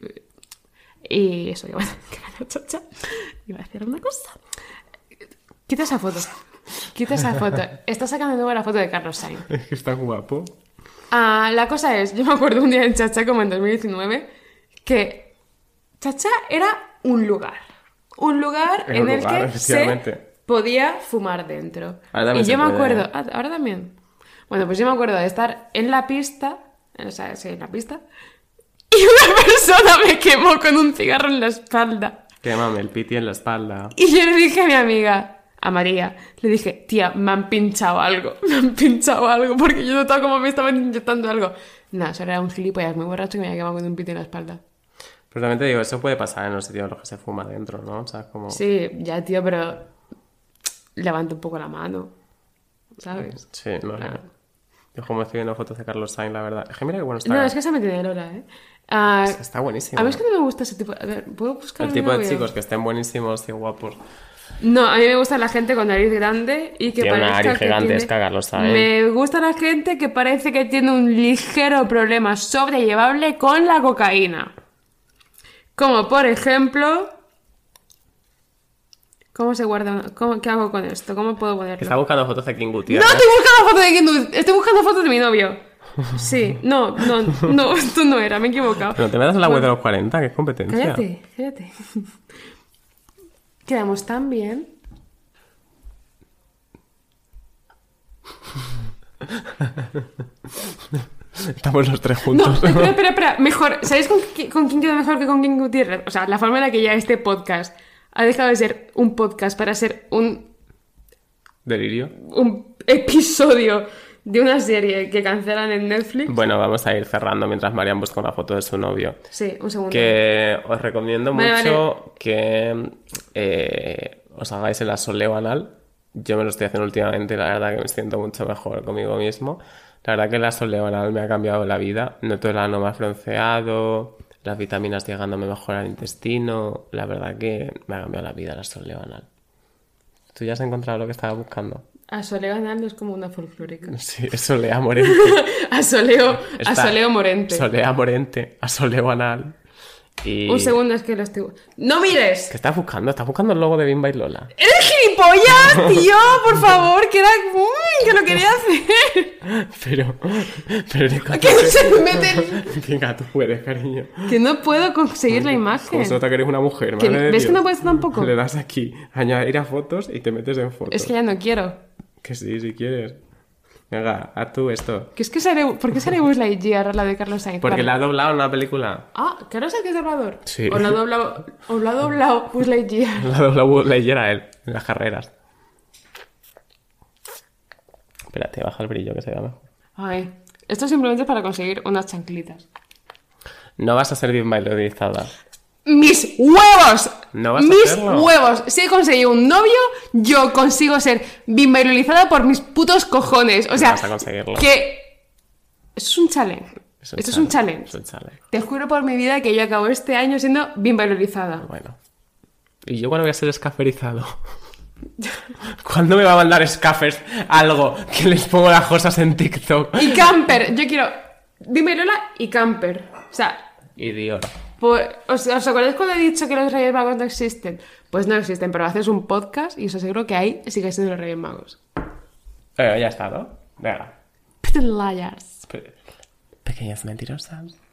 y eso, iba a hacer una cosa. Quita esa foto. Está sacando de nuevo la foto de Carlos Sainz. Es que está guapo. La cosa es, yo me acuerdo un día en Chacha, como en 2019, que Chacha era un lugar en el que se podía fumar dentro. Y yo me acuerdo, ahora también. Bueno, pues yo me acuerdo de estar en la pista, o sea, sí, en la pista, y una persona me quemó con un cigarro en la espalda. Quémame el piti en la espalda. Y yo le dije a mi amiga, a María, le dije, tía, me han pinchado algo, porque yo notaba como me estaban inyectando algo. Nada, eso era un gilipollas muy borracho que me había quemado con un piti en la espalda. Pero también te digo, eso puede pasar en los sitios en los que se fuma dentro, ¿no? O sea, como... Sí, ya, tío, pero levanta un poco la mano, ¿sabes? Sí, no sé. Yo como estoy viendo fotos de Carlos Sainz, la verdad... Es que mira qué bueno está. No, es que se me tiene Lola, ¿eh? Está buenísimo. A mí es que no me gusta ese tipo... A ver, ¿puedo buscar el tipo de chicos que estén buenísimos y guapos? No, a mí me gusta la gente con nariz grande y que tiene parezca una nariz gigantesca, tiene... Carlos Sainz. Me gusta la gente que parece que tiene un ligero problema sobrellevable con la cocaína. Como por ejemplo... ¿Cómo se guarda? ¿Qué hago con esto? ¿Cómo puedo ponerlo? Está buscando fotos de King Gutiérrez. No estoy buscando fotos de King Gutiérrez, estoy buscando fotos de mi novio. Sí, no, esto no era, me he equivocado. Pero te metas en la web de los 40, que es competencia. Cállate. Quedamos tan bien. Estamos los tres juntos. No, espera. Mejor. ¿Sabéis con quién queda mejor que con King Gutiérrez? O sea, la forma en la que ya este podcast ha dejado de ser un podcast para ser un... ¿Delirio? Un episodio de una serie que cancelan en Netflix. Bueno, vamos a ir cerrando mientras Marian busca una foto de su novio. Sí, un segundo. Que os recomiendo mucho que os hagáis el asoleo anal. Yo me lo estoy haciendo últimamente, la verdad que me siento mucho mejor conmigo mismo. La verdad que el asoleo anal me ha cambiado la vida. Noto el ano más bronceado, las vitaminas llegándome mejor al intestino. La verdad que me ha cambiado la vida el asoleo anal. ¿Tú ya has encontrado lo que estaba buscando? Asoleo anal es como una folclórica. Sí, es solea morente. Asoleo morente. Solea morente, asoleo anal. Y... Un segundo, es que lo estoy... ¡No mires! ¿Qué estás buscando? ¿Estás buscando el logo de Bimba y Lola? ¡Eres gilipollas, tío! Por favor, que era... que lo quería hacer. Pero que no se me mete... Venga, tú puedes, cariño. Que no puedo conseguir la imagen. Como se nota que eres una mujer, madre de ¿Ves Dios? que no puedes tampoco? Le das aquí, añadir a fotos y te metes en fotos. Es que ya no quiero. Que sí, si quieres. Venga, haz tú esto. ¿Por qué sale Buzz Lightyear la de Carlos Sainz? Porque la ha doblado en una película. ¿Carlos Sainz es doblador? Sí. ¿O lo ha doblado Buzz Lightyear? La ha doblado Buzz Lightyear a él, en las carreras. Espérate, baja el brillo que se vea mejor. Ay, esto simplemente es para conseguir unas chanclitas. No vas a ser bien bailarizada. ¡Mis huevos! ¿No vas a ¡Mis hacerlo? huevos! Si he conseguido un novio, yo consigo ser bimbailolizada por mis putos cojones. O sea, No vas a conseguirlo. que... Eso es un challenge. Esto es un challenge. Es un challenge. Te juro por mi vida que yo acabo este año siendo bimbailolizada. Bueno. ¿Y yo cuándo voy a ser escaferizado? ¿Cuándo me va a mandar Scaffers algo que les pongo las cosas en TikTok? Y camper. Yo quiero bimbailola y camper. O sea... Y Dior. ¿Os acordáis cuando he dicho que los Reyes Magos no existen? Pues no existen, pero haces un podcast y os aseguro que ahí sigue siendo los Reyes Magos. Ya está, ¿no? Venga. Little liars. Pequeñas mentirosas.